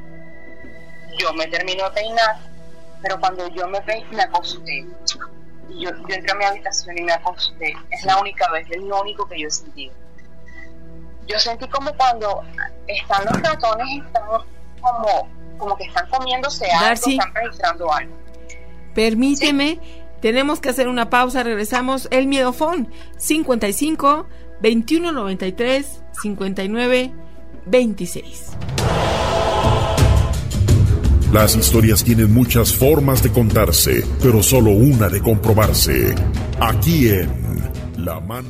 yo me termino de peinar, pero cuando yo me acosté. Y yo entré a mi habitación y me acosté. Es la única vez, es lo único que yo he sentido. Yo sentí como cuando están los ratones, están como que están comiéndose algo, Darcy, están registrando algo. Permíteme, tenemos que hacer una pausa, regresamos. El Miedofón, 55 21 93 59 26. Las historias tienen muchas formas de contarse, pero solo una de comprobarse. Aquí en La Mano.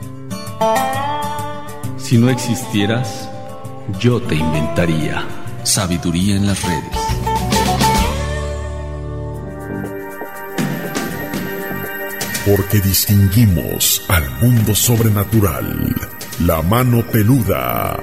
Si no existieras, yo te inventaría. Sabiduría en las redes. Porque distinguimos al mundo sobrenatural. La Mano Peluda.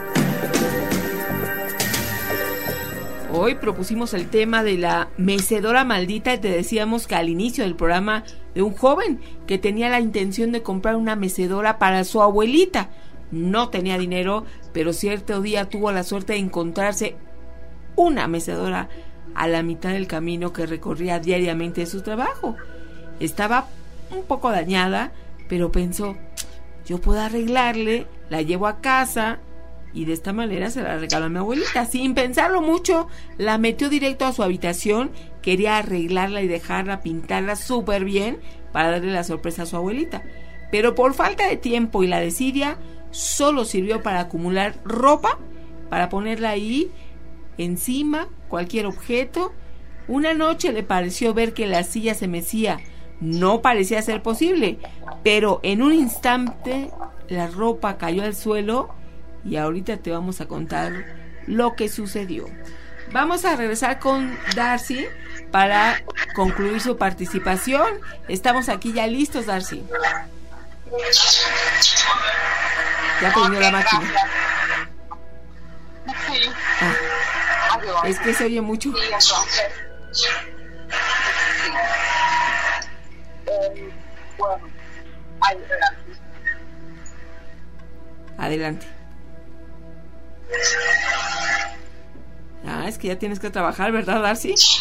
Hoy propusimos el tema de la mecedora maldita y te decíamos que al inicio del programa de un joven que tenía la intención de comprar una mecedora para su abuelita. No tenía dinero, pero cierto día tuvo la suerte de encontrarse una mecedora a la mitad del camino que recorría diariamente de su trabajo. Estaba un poco dañada, pero pensó, yo puedo arreglarle, la llevo a casa y de esta manera se la regaló a mi abuelita. Sin pensarlo mucho, la metió directo a su habitación, quería arreglarla y dejarla, pintarla súper bien para darle la sorpresa a su abuelita. Pero por falta de tiempo y la desidia, solo sirvió para acumular ropa, para ponerla ahí encima, cualquier objeto. Una noche le pareció ver que la silla se mecía. No parecía ser posible, pero en un instante la ropa cayó al suelo y ahorita te vamos a contar lo que sucedió. Vamos a regresar con Darcy para concluir su participación. Estamos aquí ya listos, Darcy. Ya prendió la máquina. Sí. Es que se oye mucho. Sí, entonces. Sí. Bueno, adelante. Es que ya tienes que trabajar, ¿verdad, Darcy? Sí.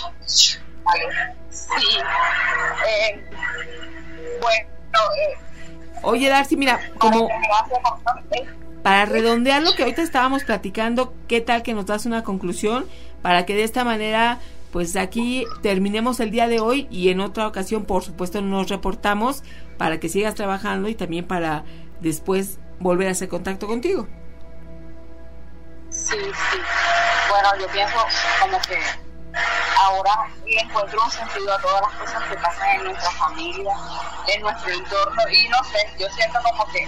Bueno. Oye, Darcy, mira, como para redondear lo que ahorita estábamos platicando, ¿qué tal que nos das una conclusión para que de esta manera, pues aquí terminemos el día de hoy y en otra ocasión, por supuesto, nos reportamos para que sigas trabajando y también para después volver a hacer contacto contigo? Sí. Bueno, yo pienso como que ahora le encuentro un sentido a todas las cosas que pasan en nuestra familia, en nuestro entorno, y no sé, yo siento como que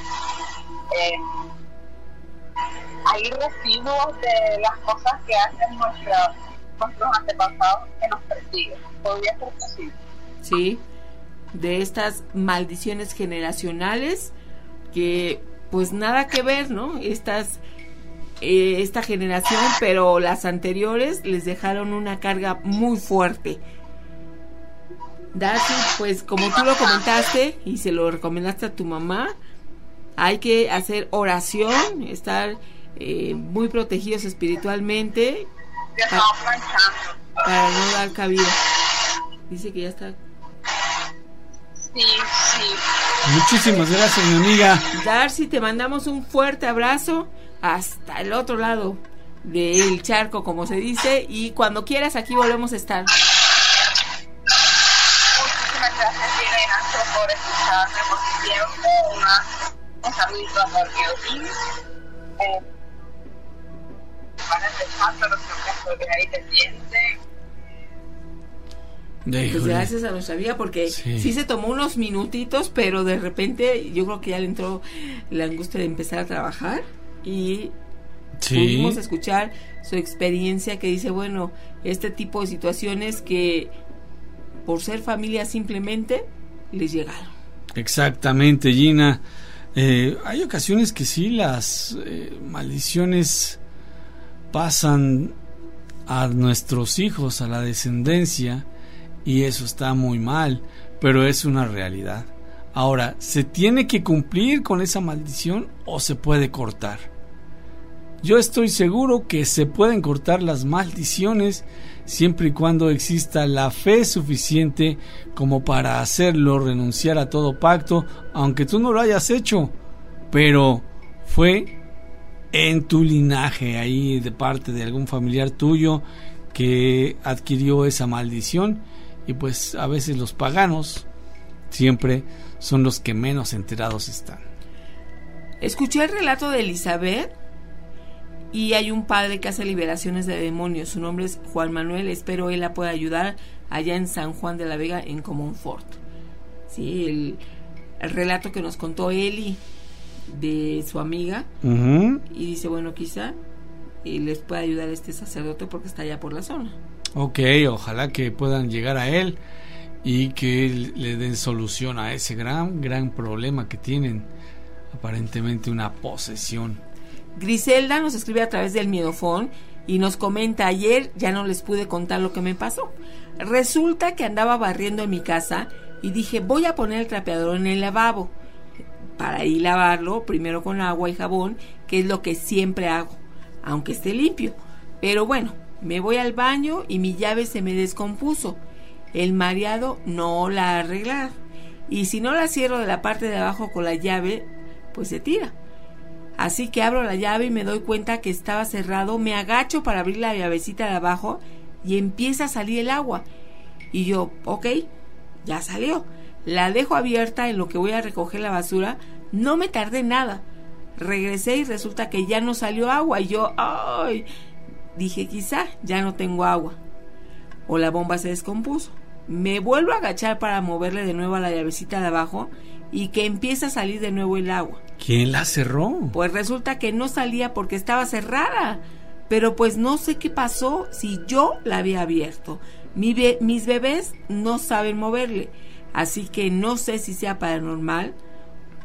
hay residuos de las cosas que hacen nuestros antepasados que nos persiguen. ¿Podría ser posible? Sí, de estas maldiciones generacionales que pues nada que ver, ¿no? Esta generación, pero las anteriores les dejaron una carga muy fuerte. Darcy, pues como tú lo comentaste y se lo recomendaste a tu mamá, hay que hacer oración, estar muy protegidos espiritualmente para no dar cabida. Dice que ya está. Sí. Muchísimas gracias, mi amiga. Darcy, te mandamos un fuerte abrazo hasta el otro lado del charco, como se dice, y cuando quieras aquí volvemos a estar. Muchísimas gracias, Irena, por escucharme, por su tiempo. Un saludito a Jorge. Van a empezar, pero siempre estoy ahí pendiente. Pues gracias a nuestra amiga, porque sí se tomó unos minutitos, pero de repente yo creo que ya le entró la angustia de empezar a trabajar y pudimos escuchar su experiencia, que dice, bueno, este tipo de situaciones que por ser familia simplemente les llegaron. Exactamente, Gina. Hay ocasiones que sí, las maldiciones pasan a nuestros hijos, a la descendencia, y eso está muy mal, pero es una realidad. Ahora, ¿se tiene que cumplir con esa maldición o se puede cortar? Yo estoy seguro que se pueden cortar las maldiciones siempre y cuando exista la fe suficiente como para hacerlo, renunciar a todo pacto, aunque tú no lo hayas hecho, pero fue en tu linaje, ahí de parte de algún familiar tuyo que adquirió esa maldición. Y pues a veces los paganos siempre son los que menos enterados están. Escuché el relato de Elizabeth y hay un padre que hace liberaciones de demonios. Su nombre es Juan Manuel. Espero él la pueda ayudar allá en San Juan de la Vega, en Comonfort. Sí, el relato que nos contó Eli de su amiga. Y dice, bueno, quizá les pueda ayudar este sacerdote porque está allá por la zona. Ok, ojalá que puedan llegar a él y que le den solución a ese gran problema que tienen, aparentemente una posesión. Griselda nos escribe a través del Miedofón y nos comenta: ayer ya no les pude contar lo que me pasó. Resulta que andaba barriendo en mi casa y dije, voy a poner el trapeador en el lavabo para ir lavarlo primero con agua y jabón, que es lo que siempre hago, aunque esté limpio. Pero bueno, me voy al baño y mi llave se me descompuso. El mareado no la arreglar. Y si no la cierro de la parte de abajo con la llave, pues se tira. Así que abro la llave y me doy cuenta que estaba cerrado. Me agacho para abrir la llavecita de abajo y empieza a salir el agua. Y yo, ok, ya salió. La dejo abierta en lo que voy a recoger la basura. No me tardé nada. Regresé y resulta que ya no salió agua. Y yo, ¡ay! Dije, quizá ya no tengo agua o la bomba se descompuso. Me vuelvo a agachar para moverle de nuevo a la llavecita de abajo y que empieza a salir de nuevo el agua. ¿Quién la cerró? Pues resulta que no salía porque estaba cerrada, pero pues no sé qué pasó si yo la había abierto. Mis bebés no saben moverle, así que no sé si sea paranormal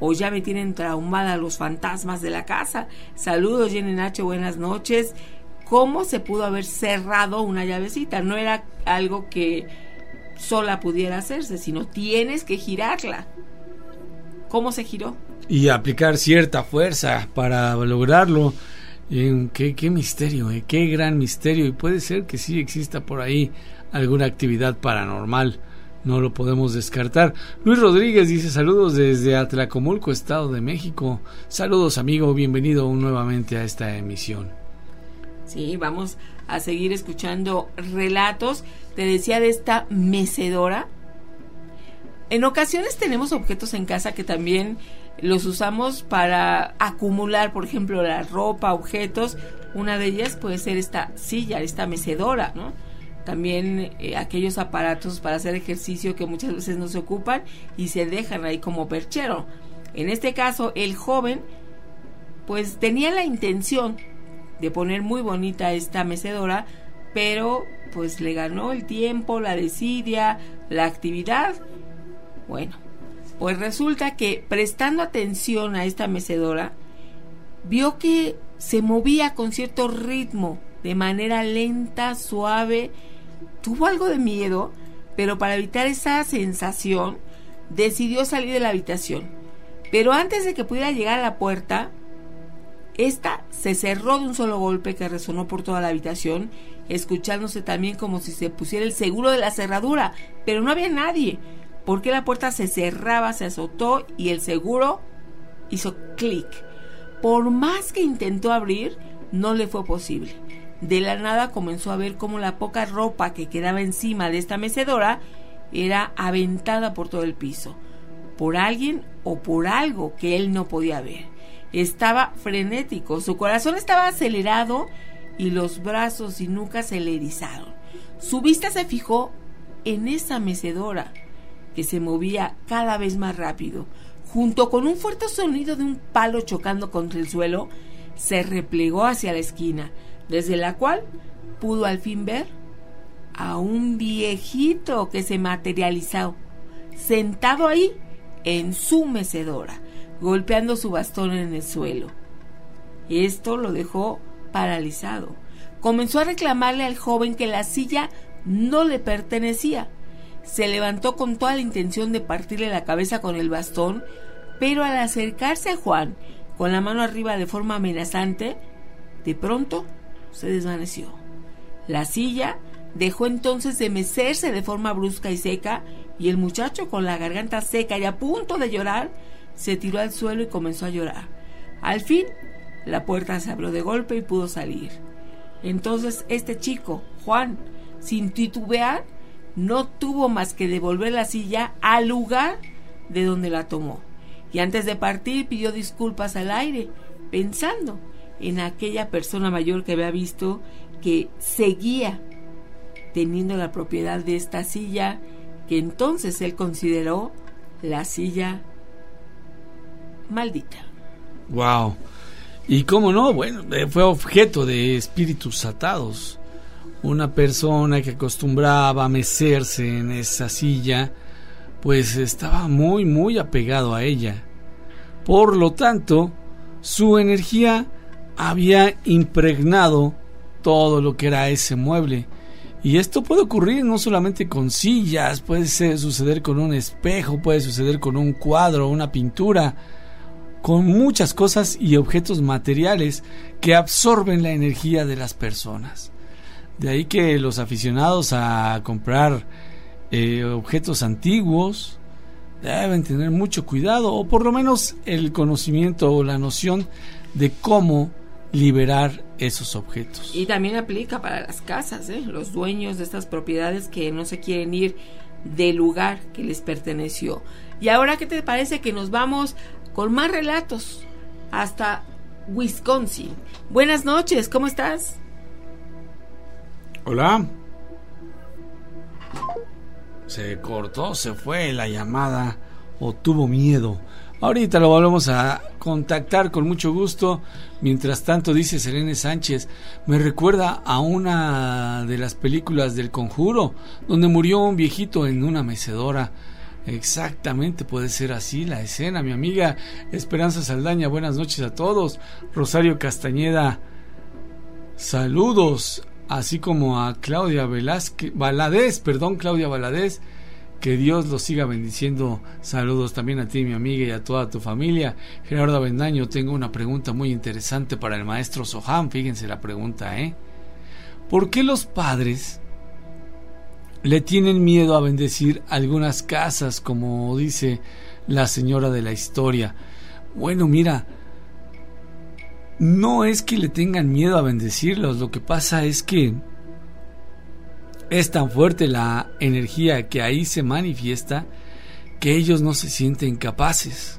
o ya me tienen traumada los fantasmas de la casa. Saludos, Jenny Nacho, buenas noches. ¿Cómo se pudo haber cerrado una llavecita? No era algo que sola pudiera hacerse, sino tienes que girarla. ¿Cómo se giró? Y aplicar cierta fuerza para lograrlo. Qué misterio, qué gran misterio. Y puede ser que sí exista por ahí alguna actividad paranormal. No lo podemos descartar. Luis Rodríguez dice: saludos desde Atlacomulco, Estado de México. Saludos, amigo, bienvenido nuevamente a esta emisión. Sí, vamos a seguir escuchando relatos. Te decía de esta mecedora. En ocasiones tenemos objetos en casa que también los usamos para acumular, por ejemplo, la ropa, objetos. Una de ellas puede ser esta silla, esta mecedora, ¿no? También aquellos aparatos para hacer ejercicio que muchas veces no se ocupan y se dejan ahí como perchero. En este caso, el joven pues tenía la intención de poner muy bonita esta mecedora, pero pues le ganó el tiempo, la desidia, la actividad. Bueno, pues resulta que prestando atención a esta mecedora, vio que se movía con cierto ritmo, de manera lenta, suave. Tuvo algo de miedo, pero para evitar esa sensación, decidió salir de la habitación. Pero antes de que pudiera llegar a la puerta, esta se cerró de un solo golpe que resonó por toda la habitación, escuchándose también como si se pusiera el seguro de la cerradura, pero no había nadie, porque la puerta se cerraba, se azotó y el seguro hizo clic. Por más que intentó abrir, no le fue posible. De la nada comenzó a ver cómo la poca ropa que quedaba encima de esta mecedora era aventada por todo el piso, por alguien o por algo que él no podía ver. Estaba frenético, su corazón estaba acelerado y los brazos y nuca se le erizaron. Su vista se fijó en esa mecedora que se movía cada vez más rápido. Junto con un fuerte sonido de un palo chocando contra el suelo, se replegó hacia la esquina, desde la cual pudo al fin ver a un viejito que se materializó, sentado ahí en su mecedora, golpeando su bastón en el suelo. Esto lo dejó paralizado. Comenzó a reclamarle al joven que la silla no le pertenecía. Se levantó con toda la intención de partirle la cabeza con el bastón, pero al acercarse a Juan con la mano arriba de forma amenazante, de pronto se desvaneció. La silla dejó entonces de mecerse de forma brusca y seca, y el muchacho, con la garganta seca y a punto de llorar, se tiró al suelo y comenzó a llorar. Al fin, la puerta se abrió de golpe y pudo salir. Entonces este chico, Juan, sin titubear, no tuvo más que devolver la silla al lugar de donde la tomó, y antes de partir pidió disculpas al aire, pensando en aquella persona mayor que había visto que seguía teniendo la propiedad de esta silla, que entonces él consideró la silla maldita. Wow. Y cómo no, bueno, fue objeto de espíritus atados. Una persona que acostumbraba a mecerse en esa silla, pues estaba muy, muy apegado a ella. Por lo tanto, su energía había impregnado todo lo que era ese mueble. Y esto puede ocurrir no solamente con sillas, puede suceder con un espejo, puede suceder con un cuadro, una pintura, con muchas cosas y objetos materiales que absorben la energía de las personas. De ahí que los aficionados a comprar objetos antiguos deben tener mucho cuidado, o por lo menos el conocimiento o la noción de cómo liberar esos objetos. Y también aplica para las casas, los dueños de estas propiedades que no se quieren ir del lugar que les perteneció. Y ahora, ¿qué te parece que nos vamos con más relatos hasta Wisconsin? Buenas noches, ¿cómo estás? Hola. Se cortó, se fue la llamada o tuvo miedo. Ahorita lo volvemos a contactar con mucho gusto. Mientras tanto, dice Selene Sánchez, me recuerda a una de las películas del Conjuro, donde murió un viejito en una mecedora. Exactamente, puede ser así la escena. Mi amiga Esperanza Saldaña, buenas noches a todos. Rosario Castañeda, saludos, así como a Claudia Valadez, que Dios los siga bendiciendo. Saludos también a ti, mi amiga, y a toda tu familia. Gerardo Avendaño, tengo una pregunta muy interesante para el maestro Soham. Fíjense la pregunta, ¿por qué los padres le tienen miedo a bendecir algunas casas, como dice la señora de la historia? Bueno, mira, no es que le tengan miedo a bendecirlos, lo que pasa es que es tan fuerte la energía que ahí se manifiesta que ellos no se sienten capaces.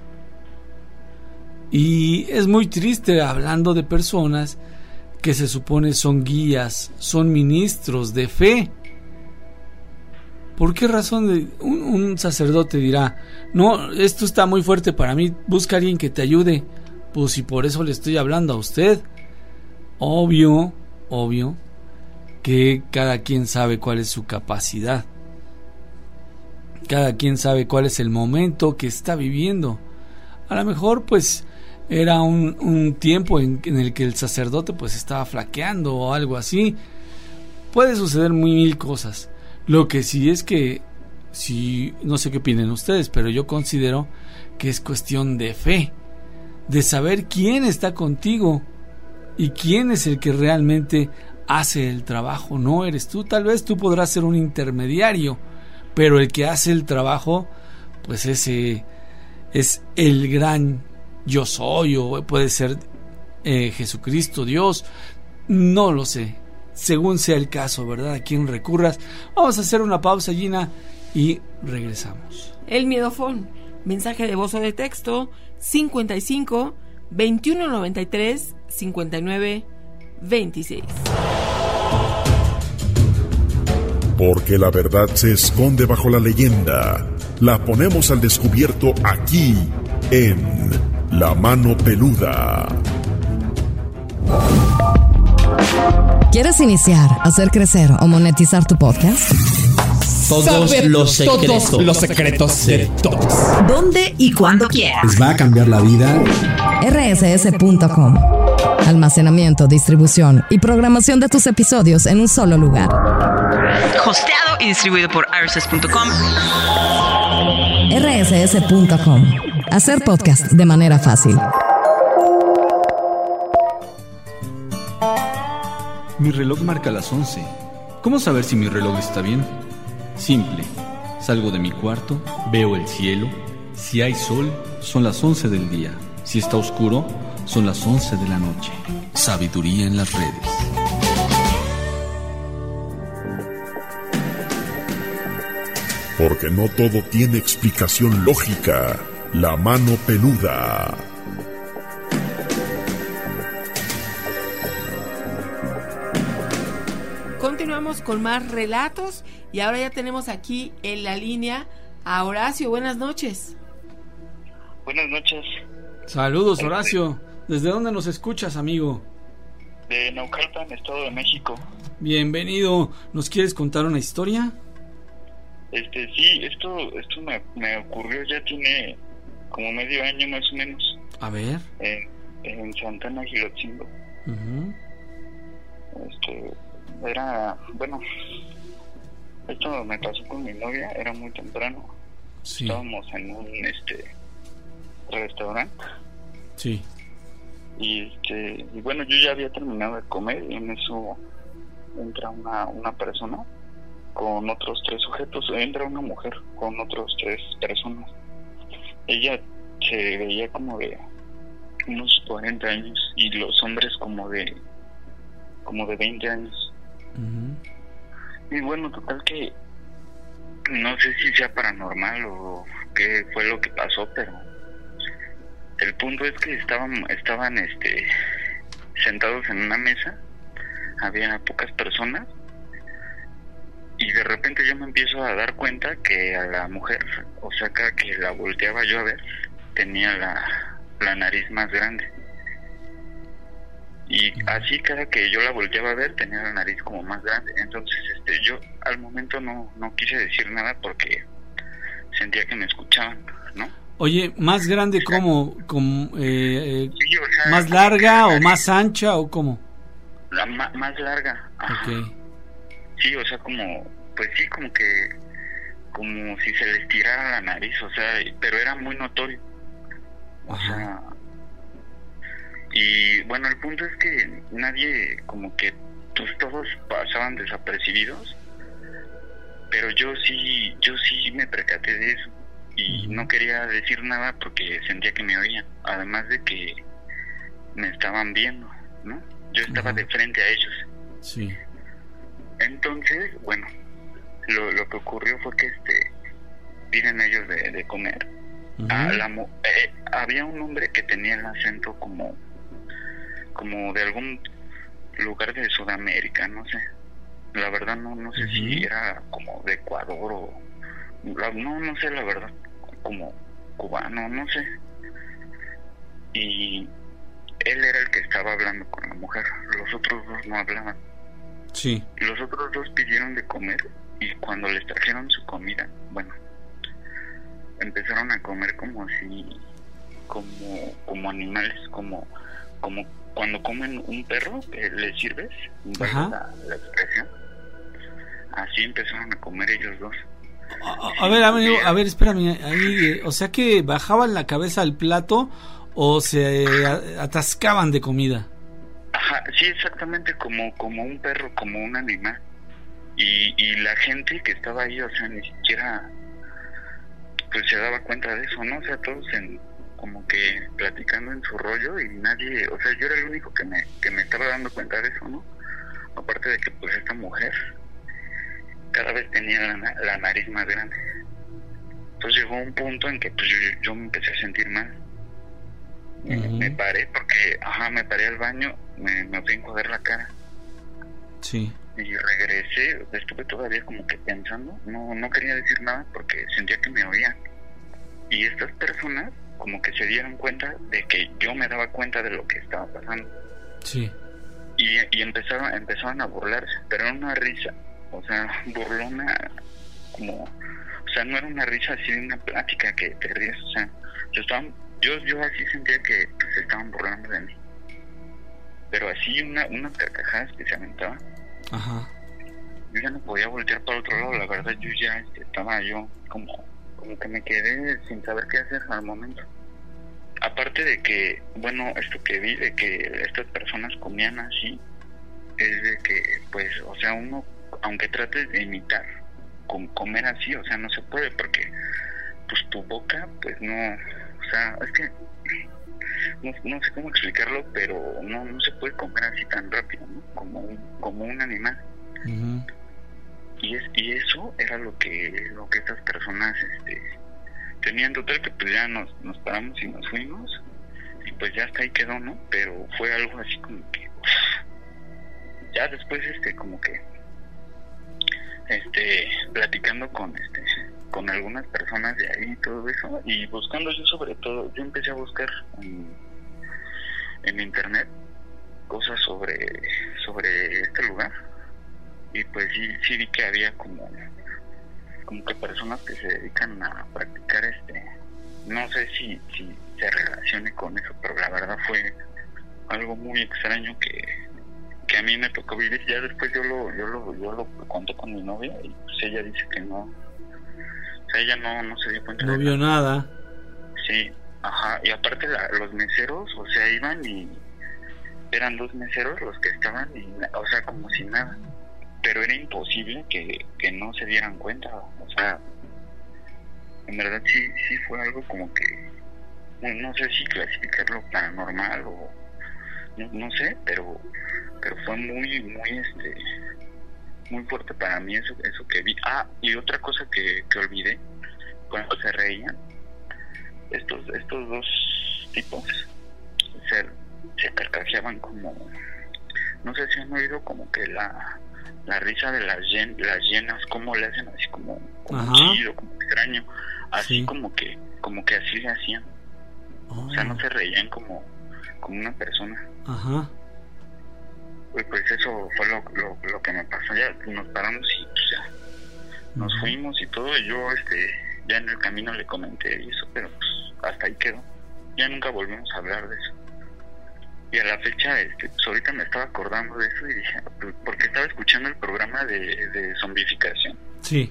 Y es muy triste hablando de personas que se supone son guías, son ministros de fe. ¿Por qué razón un sacerdote dirá, no, esto está muy fuerte para mí, busca a alguien que te ayude? Pues si por eso le estoy hablando a usted. Obvio que cada quien sabe cuál es su capacidad. Cada quien sabe cuál es el momento que está viviendo. A lo mejor pues era un tiempo en el que el sacerdote pues estaba flaqueando o algo así. Puede suceder mil cosas. Lo que sí es que, no sé qué opinen ustedes, pero yo considero que es cuestión de fe, de saber quién está contigo y quién es el que realmente hace el trabajo. No eres tú, tal vez tú podrás ser un intermediario, pero el que hace el trabajo, pues ese es el gran yo soy, o puede ser Jesucristo, Dios, no lo sé, según sea el caso, ¿verdad? A quien recurras. Vamos a hacer una pausa, Gina, y regresamos. El miedofón, mensaje de voz o de texto 55 21 93 59 26. Porque la verdad se esconde bajo la leyenda. La ponemos al descubierto aquí en La Mano Peluda. ¿Quieres iniciar, hacer crecer o monetizar tu podcast? Todos los secretos de todos. ¿Dónde y cuándo quieras? Les va a cambiar la vida. rss.com. Almacenamiento, distribución y programación de tus episodios en un solo lugar. Hosteado y distribuido por rss.com. rss.com. Hacer podcast de manera fácil. Mi reloj marca las 11. ¿Cómo saber si mi reloj está bien? Simple. Salgo de mi cuarto, veo el cielo. Si hay sol, son las 11 del día. Si está oscuro, son las 11 de la noche. Sabiduría en las redes. Porque no todo tiene explicación lógica. La Mano Peluda. Continuamos con más relatos y ahora ya tenemos aquí en la línea a Horacio. Buenas noches. Buenas noches. Saludos, Horacio. ¿Desde dónde nos escuchas, amigo? De Naucalpan, Estado de México. Bienvenido. ¿Nos quieres contar una historia? Sí, esto me ocurrió, ya tiene como medio año más o menos. A ver. En Santana, Gilotzingo. Uh-huh. Esto me pasó con mi novia, era muy temprano. Sí. Estábamos en un restaurante. Sí. Y bueno, yo ya había terminado de comer y en eso entra una persona con otros 3 sujetos, entra una mujer con otros 3 personas. Ella se veía como de unos 40 años y los hombres como de 20 años. Uh-huh. Y bueno, total que no sé si sea paranormal o qué fue lo que pasó, pero el punto es que estaban sentados en una mesa, había pocas personas y de repente yo me empiezo a dar cuenta que a la mujer, o sea, cada que la volteaba yo a ver, tenía la nariz más grande. Y así cada que yo la volteaba a ver tenía la nariz como más grande. Entonces yo al momento no quise decir nada porque sentía que me escuchaban, ¿no? Oye, ¿más grande cómo? Sí, o sea, ¿Más larga o más ancha o cómo? Más larga. Ajá. Ok. Sí, o sea, como, pues sí, como si se les tirara la nariz, o sea, pero era muy notorio. O sea, y bueno, el punto es que nadie, como que pues todos pasaban desapercibidos, pero yo sí me percaté de eso y no quería decir nada porque sentía que me oían, además de que me estaban viendo, ¿no? Yo estaba de frente a ellos. Sí. Entonces, bueno, lo que ocurrió fue que piden ellos de comer. Había un hombre que tenía el acento como de algún lugar de Sudamérica, no sé. La verdad no sé si era como de Ecuador o no sé la verdad, como cubano, no sé. Y él era el que estaba hablando con la mujer, los otros dos no hablaban. Sí. Los otros dos pidieron de comer y cuando les trajeron su comida, bueno, empezaron a comer como animales, como cuando comen un perro que le sirves, la expresión. Así empezaron a comer ellos dos. A ver, amigo, espérame, ahí, o sea que bajaban la cabeza al plato o se atascaban de comida. Ajá, sí, exactamente, como un perro, como un animal. Y la gente que estaba ahí, o sea, ni siquiera pues se daba cuenta de eso, ¿no? O sea, todos como que platicando en su rollo y nadie, o sea, yo era el único que me estaba dando cuenta de eso, ¿no? Aparte de que pues esta mujer cada vez tenía la nariz más grande. Entonces llegó un punto en que pues yo me empecé a sentir mal. Me paré porque, me paré al baño, me fui a enjuagar la cara. Sí. Y regresé, estuve todavía como que pensando, no quería decir nada porque sentía que me oían. Y estas personas como que se dieron cuenta de que yo me daba cuenta de lo que estaba pasando. Sí. Y empezaron a burlarse, pero era una risa, o sea, burlona, como, o sea, no era una risa así de una plática que te ríes, o sea, yo así sentía que se estaban burlando de mí. Pero así unas carcajadas que se aventaban. Ajá. Yo ya no podía voltear para otro lado, la verdad yo ya estaba como que me quedé sin saber qué hacer al momento. Aparte de que, bueno, esto que vi de que estas personas comían así, es de que, pues, o sea, uno, aunque trates de imitar comer así, o sea, no se puede porque, pues, tu boca, pues, no, o sea, es que no sé cómo explicarlo, pero no se puede comer así tan rápido, ¿no? Como un animal. Uh-huh. Y eso era lo que estas personas tenían. Total que pues ya nos paramos y nos fuimos y pues ya hasta ahí quedó, ¿no? Pero fue algo así como que ya después como que platicando con algunas personas de ahí y todo eso, y buscando yo sobre todo, yo empecé a buscar en internet cosas sobre este lugar. Y pues sí vi que había como que personas que se dedican a practicar no sé si se relacione con eso, pero la verdad fue algo muy extraño que a mí me tocó vivir. Ya después yo lo conté con mi novia y pues ella dice que no, o sea, ella no se dio cuenta. No vio nada. Sí, ajá, y aparte los meseros, o sea, iban y eran 2 meseros los que estaban, o sea, como si nada. Pero era imposible que no se dieran cuenta, o sea, en verdad sí fue algo como que, no sé si clasificarlo paranormal o, no sé, pero fue muy fuerte para mí eso que vi. Y otra cosa que olvidé, cuando se reían, estos 2 tipos se carcajeaban como, no sé si han oído como que la risa de las llenas, cómo le hacen así como un chillido, como extraño, así sí. como que así le hacían. O sea, no se reían como una persona. Ajá. Pues eso fue lo que me pasó. Ya nos paramos y pues ya nos fuimos y todo, y yo Ya en el camino le comenté eso, pero pues hasta ahí quedó. Ya nunca volvimos a hablar de eso. Y a la fecha, pues ahorita me estaba acordando de eso y dije, porque estaba escuchando el programa de zombificación. Sí.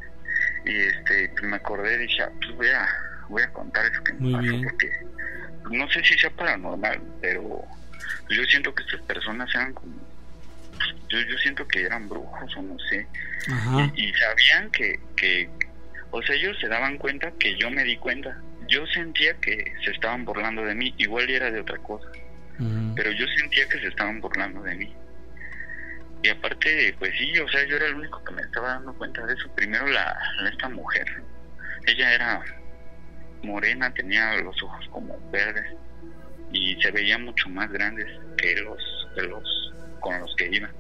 Y pues me acordé y dije, pues voy a contar eso que me pasó, porque no sé si sea paranormal, pero yo siento que estas personas eran como, yo siento que eran brujos o no sé. Ajá. Y sabían que o sea, ellos se daban cuenta que yo me di cuenta. Yo sentía que se estaban burlando de mí, igual era de otra cosa, pero yo sentía que se estaban burlando de mí. Y aparte, pues sí, o sea, yo era el único que me estaba dando cuenta de eso. Primero esta mujer, ella era morena, tenía los ojos como verdes y se veía mucho más grandes que los con los que iban.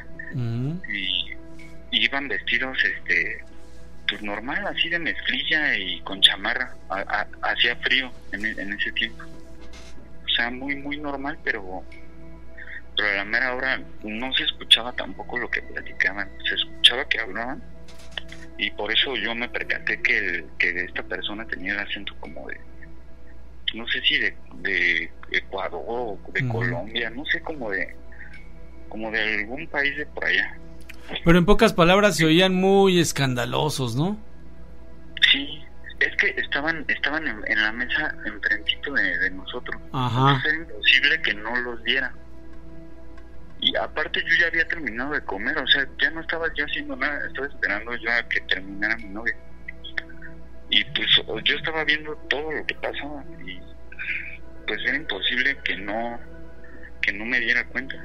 Y iban vestidos pues normal, así de mezclilla y con chamarra. Hacía frío en ese tiempo, o sea, muy muy normal, pero a la mera hora no se escuchaba tampoco lo que platicaban, se escuchaba que hablaban, y por eso yo me percaté que esta persona tenía el acento como de, no sé si de Ecuador o de Colombia, no sé, como de algún país de por allá. Pero en pocas palabras se oían muy escandalosos, ¿no? Sí, es que estaban en la mesa enfrentito de nosotros. Ajá. Entonces era imposible que no los viera. Y aparte yo ya había terminado de comer, o sea, ya no estaba yo haciendo nada, estaba esperando yo a que terminara mi novia. Y pues yo estaba viendo todo lo que pasaba y pues era imposible que no me diera cuenta.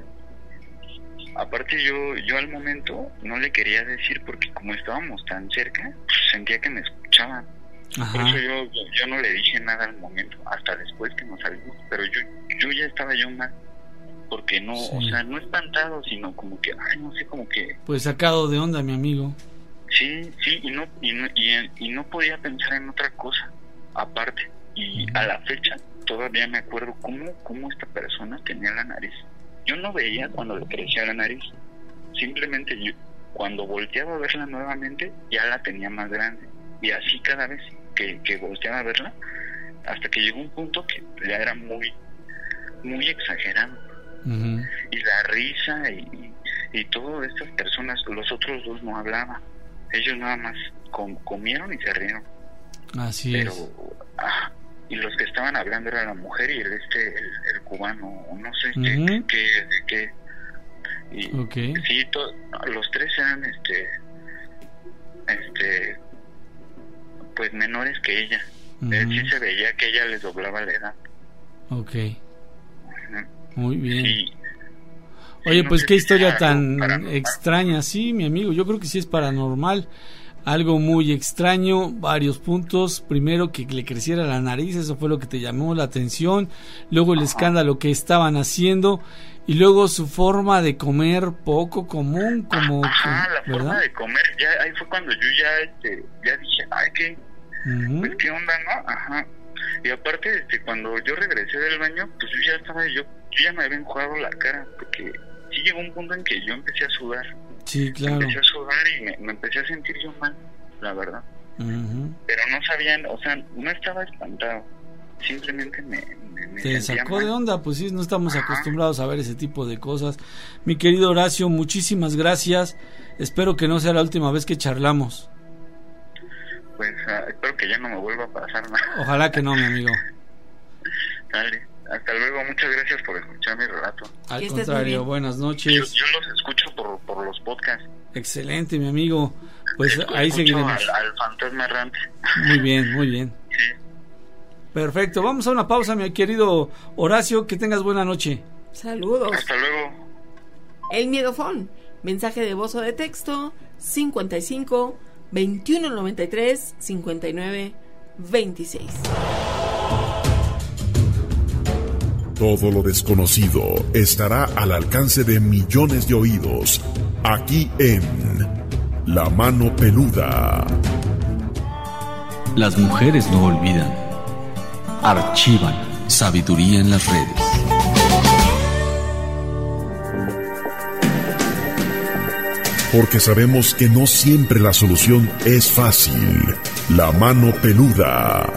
Aparte yo al momento no le quería decir porque como estábamos tan cerca, pues sentía que me escuchaban. Ajá. Por eso yo no le dije nada al momento, hasta después que nos salimos, pero yo ya estaba yo mal, porque no, o sea, no espantado, sino como que, no sé, como que... Pues sacado de onda, mi amigo. Sí, y no podía pensar en otra cosa, aparte, y a la fecha todavía me acuerdo cómo esta persona tenía la nariz. Yo no veía cuando le crecía la nariz, simplemente yo, cuando volteaba a verla nuevamente, ya la tenía más grande, y así cada vez que volteaba a verla, hasta que llegó un punto que ya era muy, muy exagerado. Y la risa y todas estas personas, los otros dos no hablaban, ellos nada más comieron y se rieron. Así es. Y los que estaban hablando era la mujer y el cubano, no sé qué. Y sí, los tres eran pues menores que ella. Sí se veía que ella les doblaba la edad. Muy bien. Sí. Oye, no pues qué historia tan paranormal. extraña. Sí, mi amigo, yo creo que sí es paranormal. Algo muy extraño, varios puntos. Primero, que le creciera la nariz, eso fue lo que te llamó la atención. Luego el escándalo que estaban haciendo. Y luego su forma de comer poco común, como... la ¿verdad? forma de comer, ya ahí fue cuando yo ya dije, ay, pues qué onda, ¿no? Y aparte, cuando yo regresé del baño, pues yo ya me había enjuagado la cara, porque sí llegó un punto en que yo empecé a sudar. Sí, claro. Empecé a sudar y me empecé a sentir yo mal, la verdad. Pero no sabían, o sea, no estaba espantado, simplemente me te sentía sacó mal. de onda, pues sí, no estamos acostumbrados a ver ese tipo de cosas. Mi querido Horacio, muchísimas gracias. Espero que no sea la última vez que charlamos. Pues espero que ya no me vuelva a pasar nada. Ojalá que no, mi amigo. Dale, hasta luego, muchas gracias por escuchar mi relato. Al contrario, buenas noches. Yo los escucho por los podcasts. Excelente, mi amigo. Pues ahí seguiremos. Al fantasma errante. Muy bien, muy bien. Sí. Perfecto, vamos a una pausa, mi querido Horacio, que tengas buena noche. Saludos. Hasta luego. El Miedofón, mensaje de voz o de texto 55 2193 59 26. Todo lo desconocido estará al alcance de millones de oídos, aquí en La Mano Peluda. Las mujeres no olvidan, archivan sabiduría en las redes. Porque sabemos que no siempre la solución es fácil. La Mano Peluda.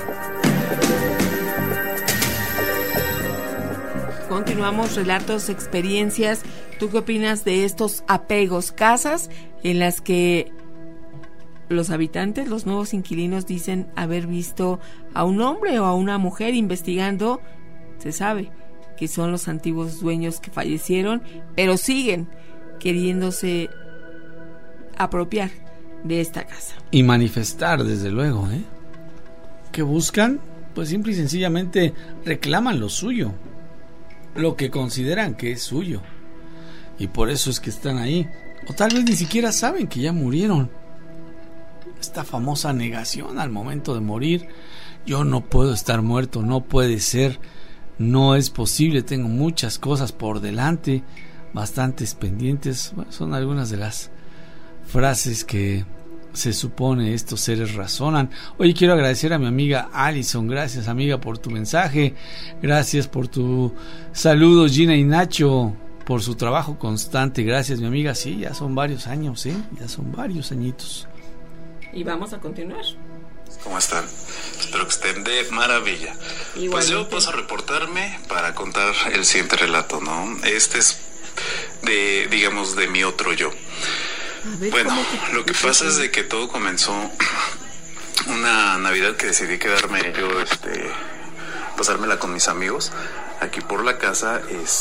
Continuamos, relatos, experiencias. ¿Tú qué opinas de estos apegos? Casas en las que los habitantes, los nuevos inquilinos, dicen haber visto a un hombre o a una mujer investigando. Se sabe que son los antiguos dueños que fallecieron, pero siguen queriéndose apropiar de esta casa. Y manifestar, desde luego, ¿eh? ¿Qué buscan? Pues simple y sencillamente reclaman lo suyo, lo que consideran que es suyo, y por eso es que están ahí. O tal vez ni siquiera saben que ya murieron. Esta famosa negación al momento de morir: yo no puedo estar muerto, no puede ser, no es posible, tengo muchas cosas por delante, bastantes pendientes. Bueno, son algunas de las frases que se supone estos seres razonan. Oye, quiero agradecer a mi amiga Alison. Gracias, amiga, por tu mensaje. Gracias por tu saludo, Gina y Nacho, por su trabajo constante. Gracias, mi amiga. Sí, ya son varios años, ya son varios añitos. Y vamos a continuar. ¿Cómo están? Espero que estén de maravilla. Igualmente. Pues yo paso a reportarme para contar el siguiente relato, ¿no? Este es de, digamos, de mi otro yo. Ver, bueno, lo que pasa es de que todo comenzó una Navidad que decidí quedarme yo, pasármela con mis amigos aquí por la casa.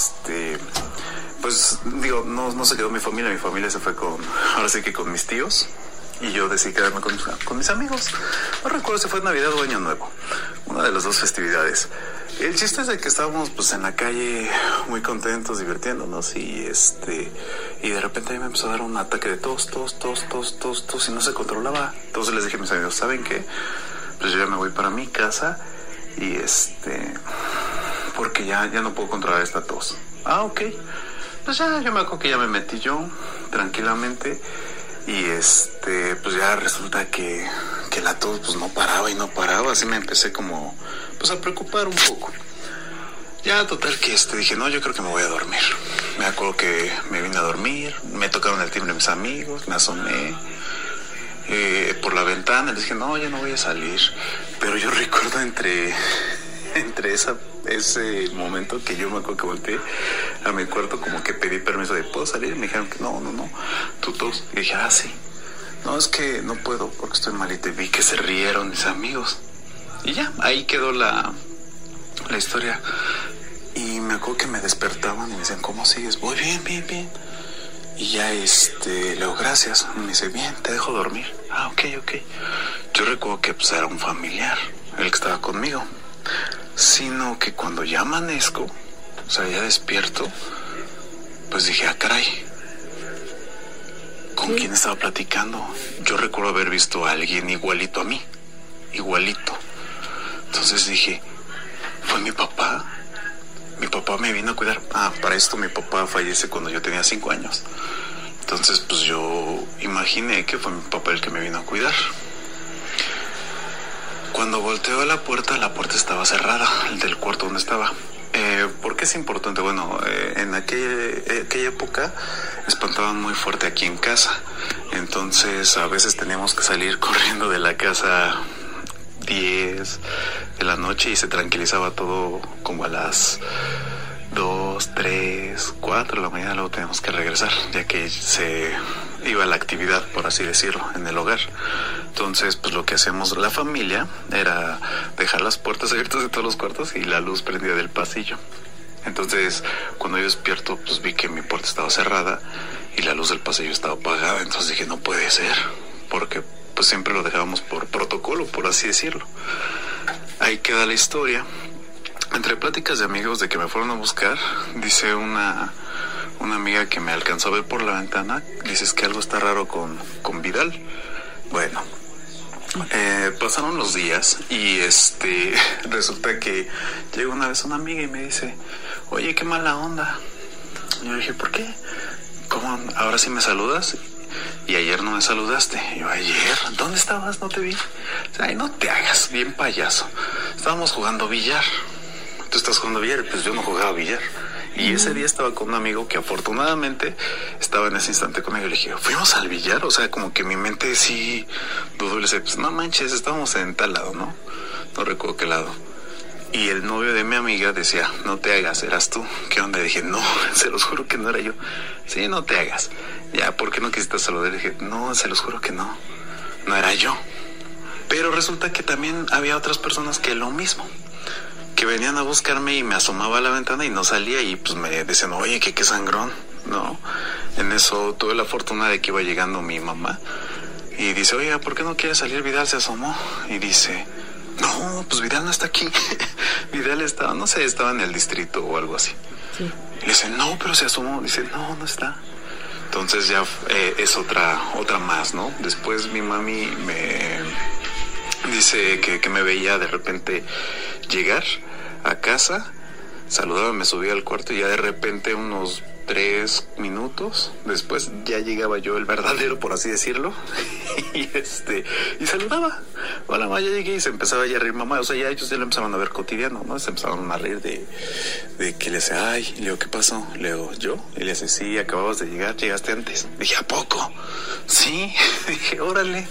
Pues digo, no se quedó mi familia se fue ahora sí que con mis tíos, y yo decidí quedarme con mis amigos. No recuerdo si fue Navidad o Año Nuevo, una de las dos festividades. El chiste es de que estábamos pues en la calle muy contentos, divirtiéndonos, y de repente a mí me empezó a dar un ataque de tos, y no se controlaba. Entonces les dije a mis amigos, ¿saben qué? Pues yo ya me voy para mi casa, y porque ya no puedo controlar esta tos. Ah, ok. Pues ya, yo me acuerdo que ya me metí yo tranquilamente, y pues ya resulta que la tos pues no paraba, así me empecé como pues a preocupar un poco. Ya total que dije, no, yo creo que me voy a dormir. Me acuerdo que me vine a dormir, me tocaron el timbre mis amigos, me asomé por la ventana, les dije, no, ya no voy a salir. Pero yo recuerdo entre ese momento que yo me acuerdo que volteé a mi cuarto, como que pedí permiso de, ¿puedo salir? Y me dijeron que no, tú tos. Y dije, sí. No, es que no puedo porque estoy malito. Y vi que se rieron mis amigos. Y ya, ahí quedó la historia. Y me acuerdo que me despertaban y me decían, ¿cómo sigues? Voy bien. Y ya le digo, gracias. Y me dice, bien, te dejo dormir. Ah, ok. Yo recuerdo que pues era un familiar el que estaba conmigo. Sino que cuando ya amanezco, o sea, ya despierto, pues dije, caray, ¿con quién estaba platicando? Yo recuerdo haber visto a alguien igualito a mí, igualito. Entonces dije, ¿fue mi papá? Mi papá me vino a cuidar. Para esto mi papá fallece cuando yo tenía 5 años. Entonces pues yo imaginé que fue mi papá el que me vino a cuidar. Cuando volteo a la puerta estaba cerrada, el del cuarto donde estaba. ¿Por qué es importante? Bueno, en aquella época espantaban muy fuerte aquí en casa. Entonces a veces teníamos que salir corriendo de la casa 10 de la noche y se tranquilizaba todo como a las 2, 3, 4 de la mañana. Luego teníamos que regresar, ya que se iba a la actividad, por así decirlo, en el hogar. Entonces, pues lo que hacíamos la familia era dejar las puertas abiertas de todos los cuartos y la luz prendida del pasillo. Entonces, cuando yo despierto, pues vi que mi puerta estaba cerrada y la luz del pasillo estaba apagada. Entonces dije, no puede ser, porque pues siempre lo dejábamos por protocolo, por así decirlo. Ahí queda la historia. Entre pláticas de amigos de que me fueron a buscar, dice una amiga que me alcanzó a ver por la ventana, dices que algo está raro con Vidal. Bueno, pasaron los días y resulta que llega una vez una amiga y me dice, oye, qué mala onda. Y yo dije, ¿por qué? ¿Cómo? ¿Ahora sí me saludas? Y ayer no me saludaste. Y yo, ¿ayer? ¿Dónde estabas? No te vi. Ay, no te hagas, bien payaso. Estábamos jugando billar. Tú estás jugando billar, pues yo no jugaba billar. Y ese día estaba con un amigo que afortunadamente estaba en ese instante conmigo. Le dije, ¿fuimos al billar? O sea, como que mi mente sí dudó. Le dije, pues no manches, estábamos en tal lado, ¿no? No recuerdo qué lado. Y el novio de mi amiga decía, no te hagas, eras tú. ¿Qué onda? Le dije, no, se los juro que no era yo. Sí, no te hagas. Ya, ¿por qué no quisiste saludar? Le dije, no, se los juro que no era yo. Pero resulta que también había otras personas que lo mismo, que venían a buscarme y me asomaba a la ventana y no salía y pues me decían, oye, qué sangrón, ¿no? En eso tuve la fortuna de que iba llegando mi mamá y dice, oye, ¿por qué no quiere salir? Vidal se asomó y dice, no, pues Vidal no está aquí. Vidal estaba, no sé, estaba en el distrito o algo así. Sí. Y le dice, no, pero se asomó. Dice, no está. Entonces ya es otra más, ¿no? Después mi mami me dice que me veía de repente llegar a casa, saludaba, me subía al cuarto y ya de repente unos 3 minutos después ya llegaba yo, el verdadero, por así decirlo, y saludaba. Hola, mamá, ya llegué, y se empezaba ya a reír mamá. O sea, ya ellos ya lo empezaban a ver cotidiano, ¿no? Se empezaban a reír de que le decía, ay, Leo, ¿qué pasó? Leo, ¿yo? Y le dice, sí, acababas de llegar, llegaste antes. Dije, ¿a poco? Sí. Dije, órale.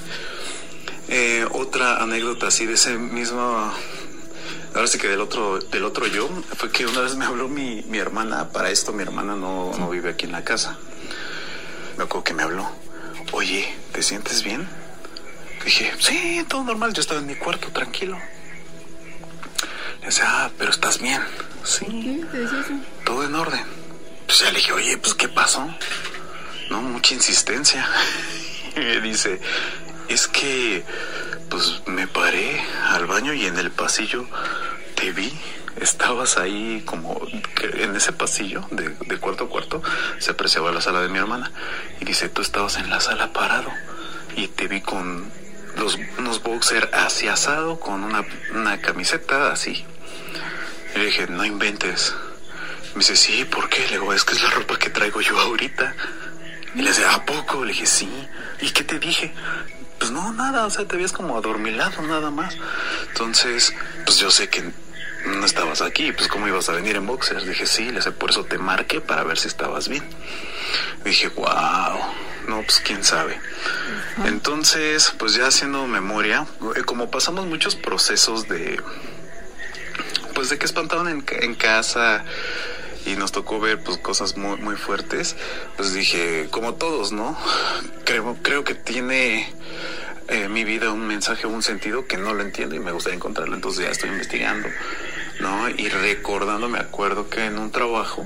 Otra anécdota así de ese mismo, ahora sí que del otro yo, fue que una vez me habló mi hermana. Para esto mi hermana no vive aquí en la casa. Me acuerdo que me habló, oye, ¿te sientes bien? Dije, sí, todo normal, yo estaba en mi cuarto, tranquilo. Le decía, pero ¿estás bien? Sí. ¿Qué te decía eso? Todo en orden. Pues ya le dije, oye, pues ¿qué pasó? No, mucha insistencia. Y me dice, es que pues me paré al baño y en el pasillo te vi. Estabas ahí como en ese pasillo de cuarto a cuarto, se apreciaba la sala de mi hermana. Y dice, tú estabas en la sala parado y te vi con unos boxers así asado, con una camiseta así. Y le dije, no inventes. Me dice, sí, ¿por qué? Le digo, es que es la ropa que traigo yo ahorita. Y le dice, ¿a poco? Le dije, sí. ¿Y qué te dije? Pues no, nada, o sea, te veías como adormilado, nada más. Entonces, pues yo sé que no estabas aquí, pues ¿cómo ibas a venir en boxers? Dije, sí, le sé, por eso te marqué, para ver si estabas bien. Dije, wow, no, pues quién sabe. Entonces, pues ya haciendo memoria, como pasamos muchos procesos de que espantaban en casa y nos tocó ver pues cosas muy, muy fuertes, pues dije, como todos, ¿no? Creo que tiene mi vida un mensaje, un sentido que no lo entiendo y me gustaría encontrarlo. Entonces ya estoy investigando, ¿no? Y recordando, me acuerdo que en un trabajo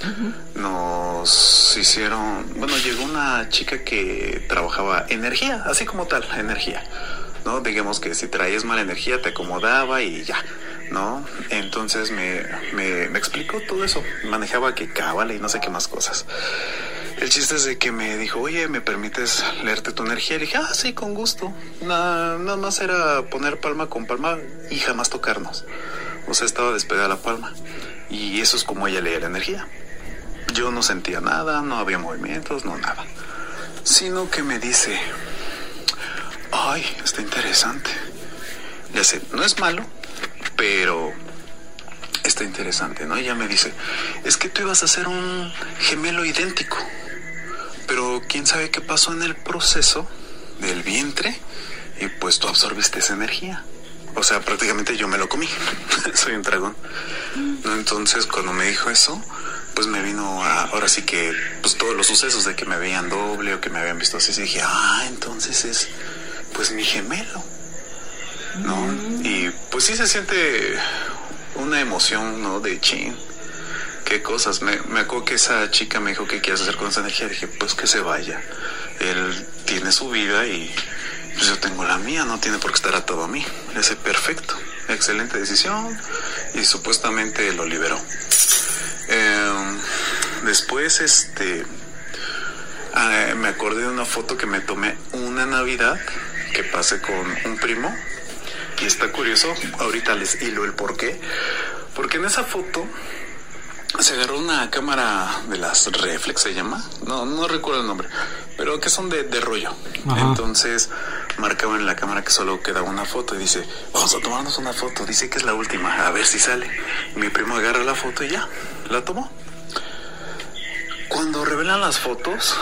nos hicieron, bueno, llegó una chica que trabajaba energía, así como tal, energía, ¿no? Digamos que si traías mala energía te acomodaba y ya, ¿no? Entonces me explicó todo eso, manejaba que cábala y no sé qué más cosas. El chiste es de que me dijo, oye, ¿me permites leerte tu energía? Le dije, sí, con gusto. Nada más era poner palma con palma y jamás tocarnos. O sea, estaba despegada la palma. Y eso es como ella leía la energía. Yo no sentía nada, no había movimientos, no nada. Sino que me dice, ay, está interesante. Le dice, no es malo, pero está interesante, ¿no? Ella me dice, es que tú ibas a ser un gemelo idéntico, pero quién sabe qué pasó en el proceso del vientre y pues tú absorbiste esa energía. O sea, prácticamente yo me lo comí. Soy un dragón, ¿no? Entonces cuando me dijo eso, pues me vino ahora sí que pues todos los sucesos de que me veían doble o que me habían visto así, y dije, entonces es pues mi gemelo, ¿no? Y pues sí se siente una emoción, ¿no? De chin, qué cosas. Me acuerdo que esa chica me dijo, ¿qué quieres hacer con esa energía? Dije, pues que se vaya. Él tiene su vida y pues yo tengo la mía, no tiene por qué estar atado a mí. Le dije, perfecto, excelente decisión. Y supuestamente lo liberó. Después, me acordé de una foto que me tomé una Navidad que pasé con un primo. Y está curioso, ahorita les hilo el por qué. Porque en esa foto se agarró una cámara de las reflex, se llama. No recuerdo el nombre, pero que son de rollo. Ajá. Entonces marcaba en la cámara que solo quedaba una foto y dice, vamos a tomarnos una foto. Dice que es la última, a ver si sale. Mi primo agarra la foto y ya, la tomó. Cuando revelan las fotos,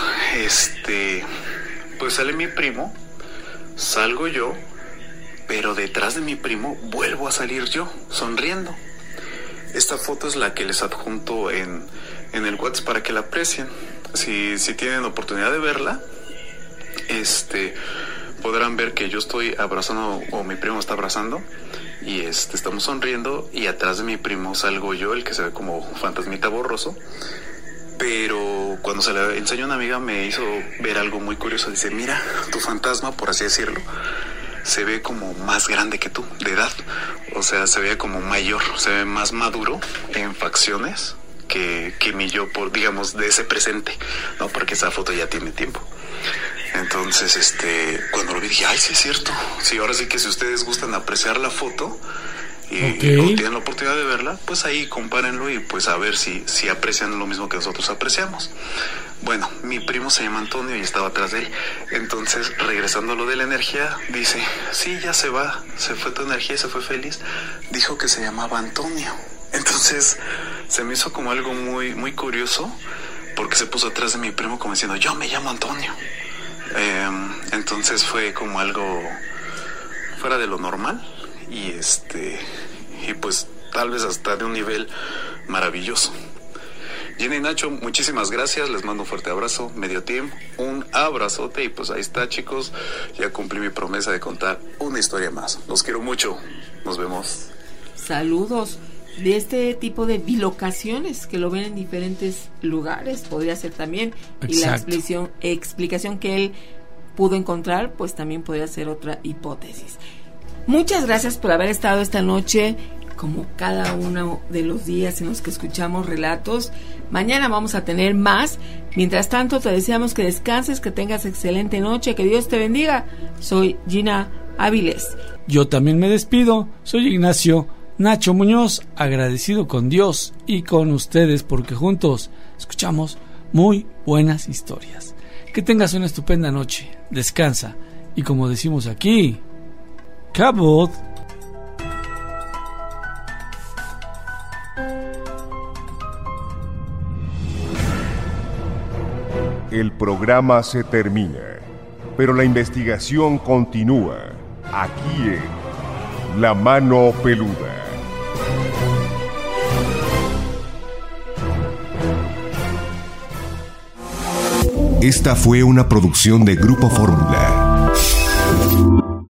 pues sale mi primo, salgo yo, pero detrás de mi primo vuelvo a salir yo, sonriendo. Esta foto es la que les adjunto en el WhatsApp para que la aprecien. Si tienen oportunidad de verla, podrán ver que yo estoy abrazando, o mi primo está abrazando, y estamos sonriendo, y atrás de mi primo salgo yo, el que se ve como fantasmita borroso. Pero cuando se le enseñó a una amiga, me hizo ver algo muy curioso. Dice, mira, tu fantasma, por así decirlo, se ve como más grande que tú, de edad. O sea, se ve como mayor, se ve más maduro en facciones que mi yo, digamos, de ese presente, ¿no? Porque esa foto ya tiene tiempo. Entonces, cuando lo vi dije, ay, sí es cierto. Sí, ahora sí que si ustedes gustan apreciar la foto y tienen la oportunidad de verla, pues ahí compárenlo y pues a ver si aprecian lo mismo que nosotros apreciamos. Bueno, mi primo se llama Antonio y estaba atrás de él. Entonces, regresando a lo de la energía, dice, sí, ya se va, se fue tu energía, se fue feliz. Dijo que se llamaba Antonio. Entonces, se me hizo como algo muy, muy curioso, porque se puso atrás de mi primo como diciendo, yo me llamo Antonio. Entonces fue como algo fuera de lo normal y pues tal vez hasta de un nivel maravilloso. Jenny y Nacho, muchísimas gracias, les mando un fuerte abrazo, Medio Team, un abrazote y pues ahí está, chicos, ya cumplí mi promesa de contar una historia más. Los quiero mucho, nos vemos. Saludos. De este tipo de bilocaciones que lo ven en diferentes lugares, podría ser también. Exacto. Y la explicación que él pudo encontrar, pues también podría ser otra hipótesis. Muchas gracias por haber estado esta noche, como cada uno de los días en los que escuchamos relatos. Mañana vamos a tener más. Mientras tanto, te deseamos que descanses, que tengas excelente noche, que Dios te bendiga. Soy Gina Áviles. Yo también me despido. Soy Ignacio Nacho Muñoz, agradecido con Dios y con ustedes porque juntos escuchamos muy buenas historias. Que tengas una estupenda noche, descansa y como decimos aquí, Cabot. El programa se termina, pero la investigación continúa aquí en La Mano Peluda. Esta fue una producción de Grupo Fórmula.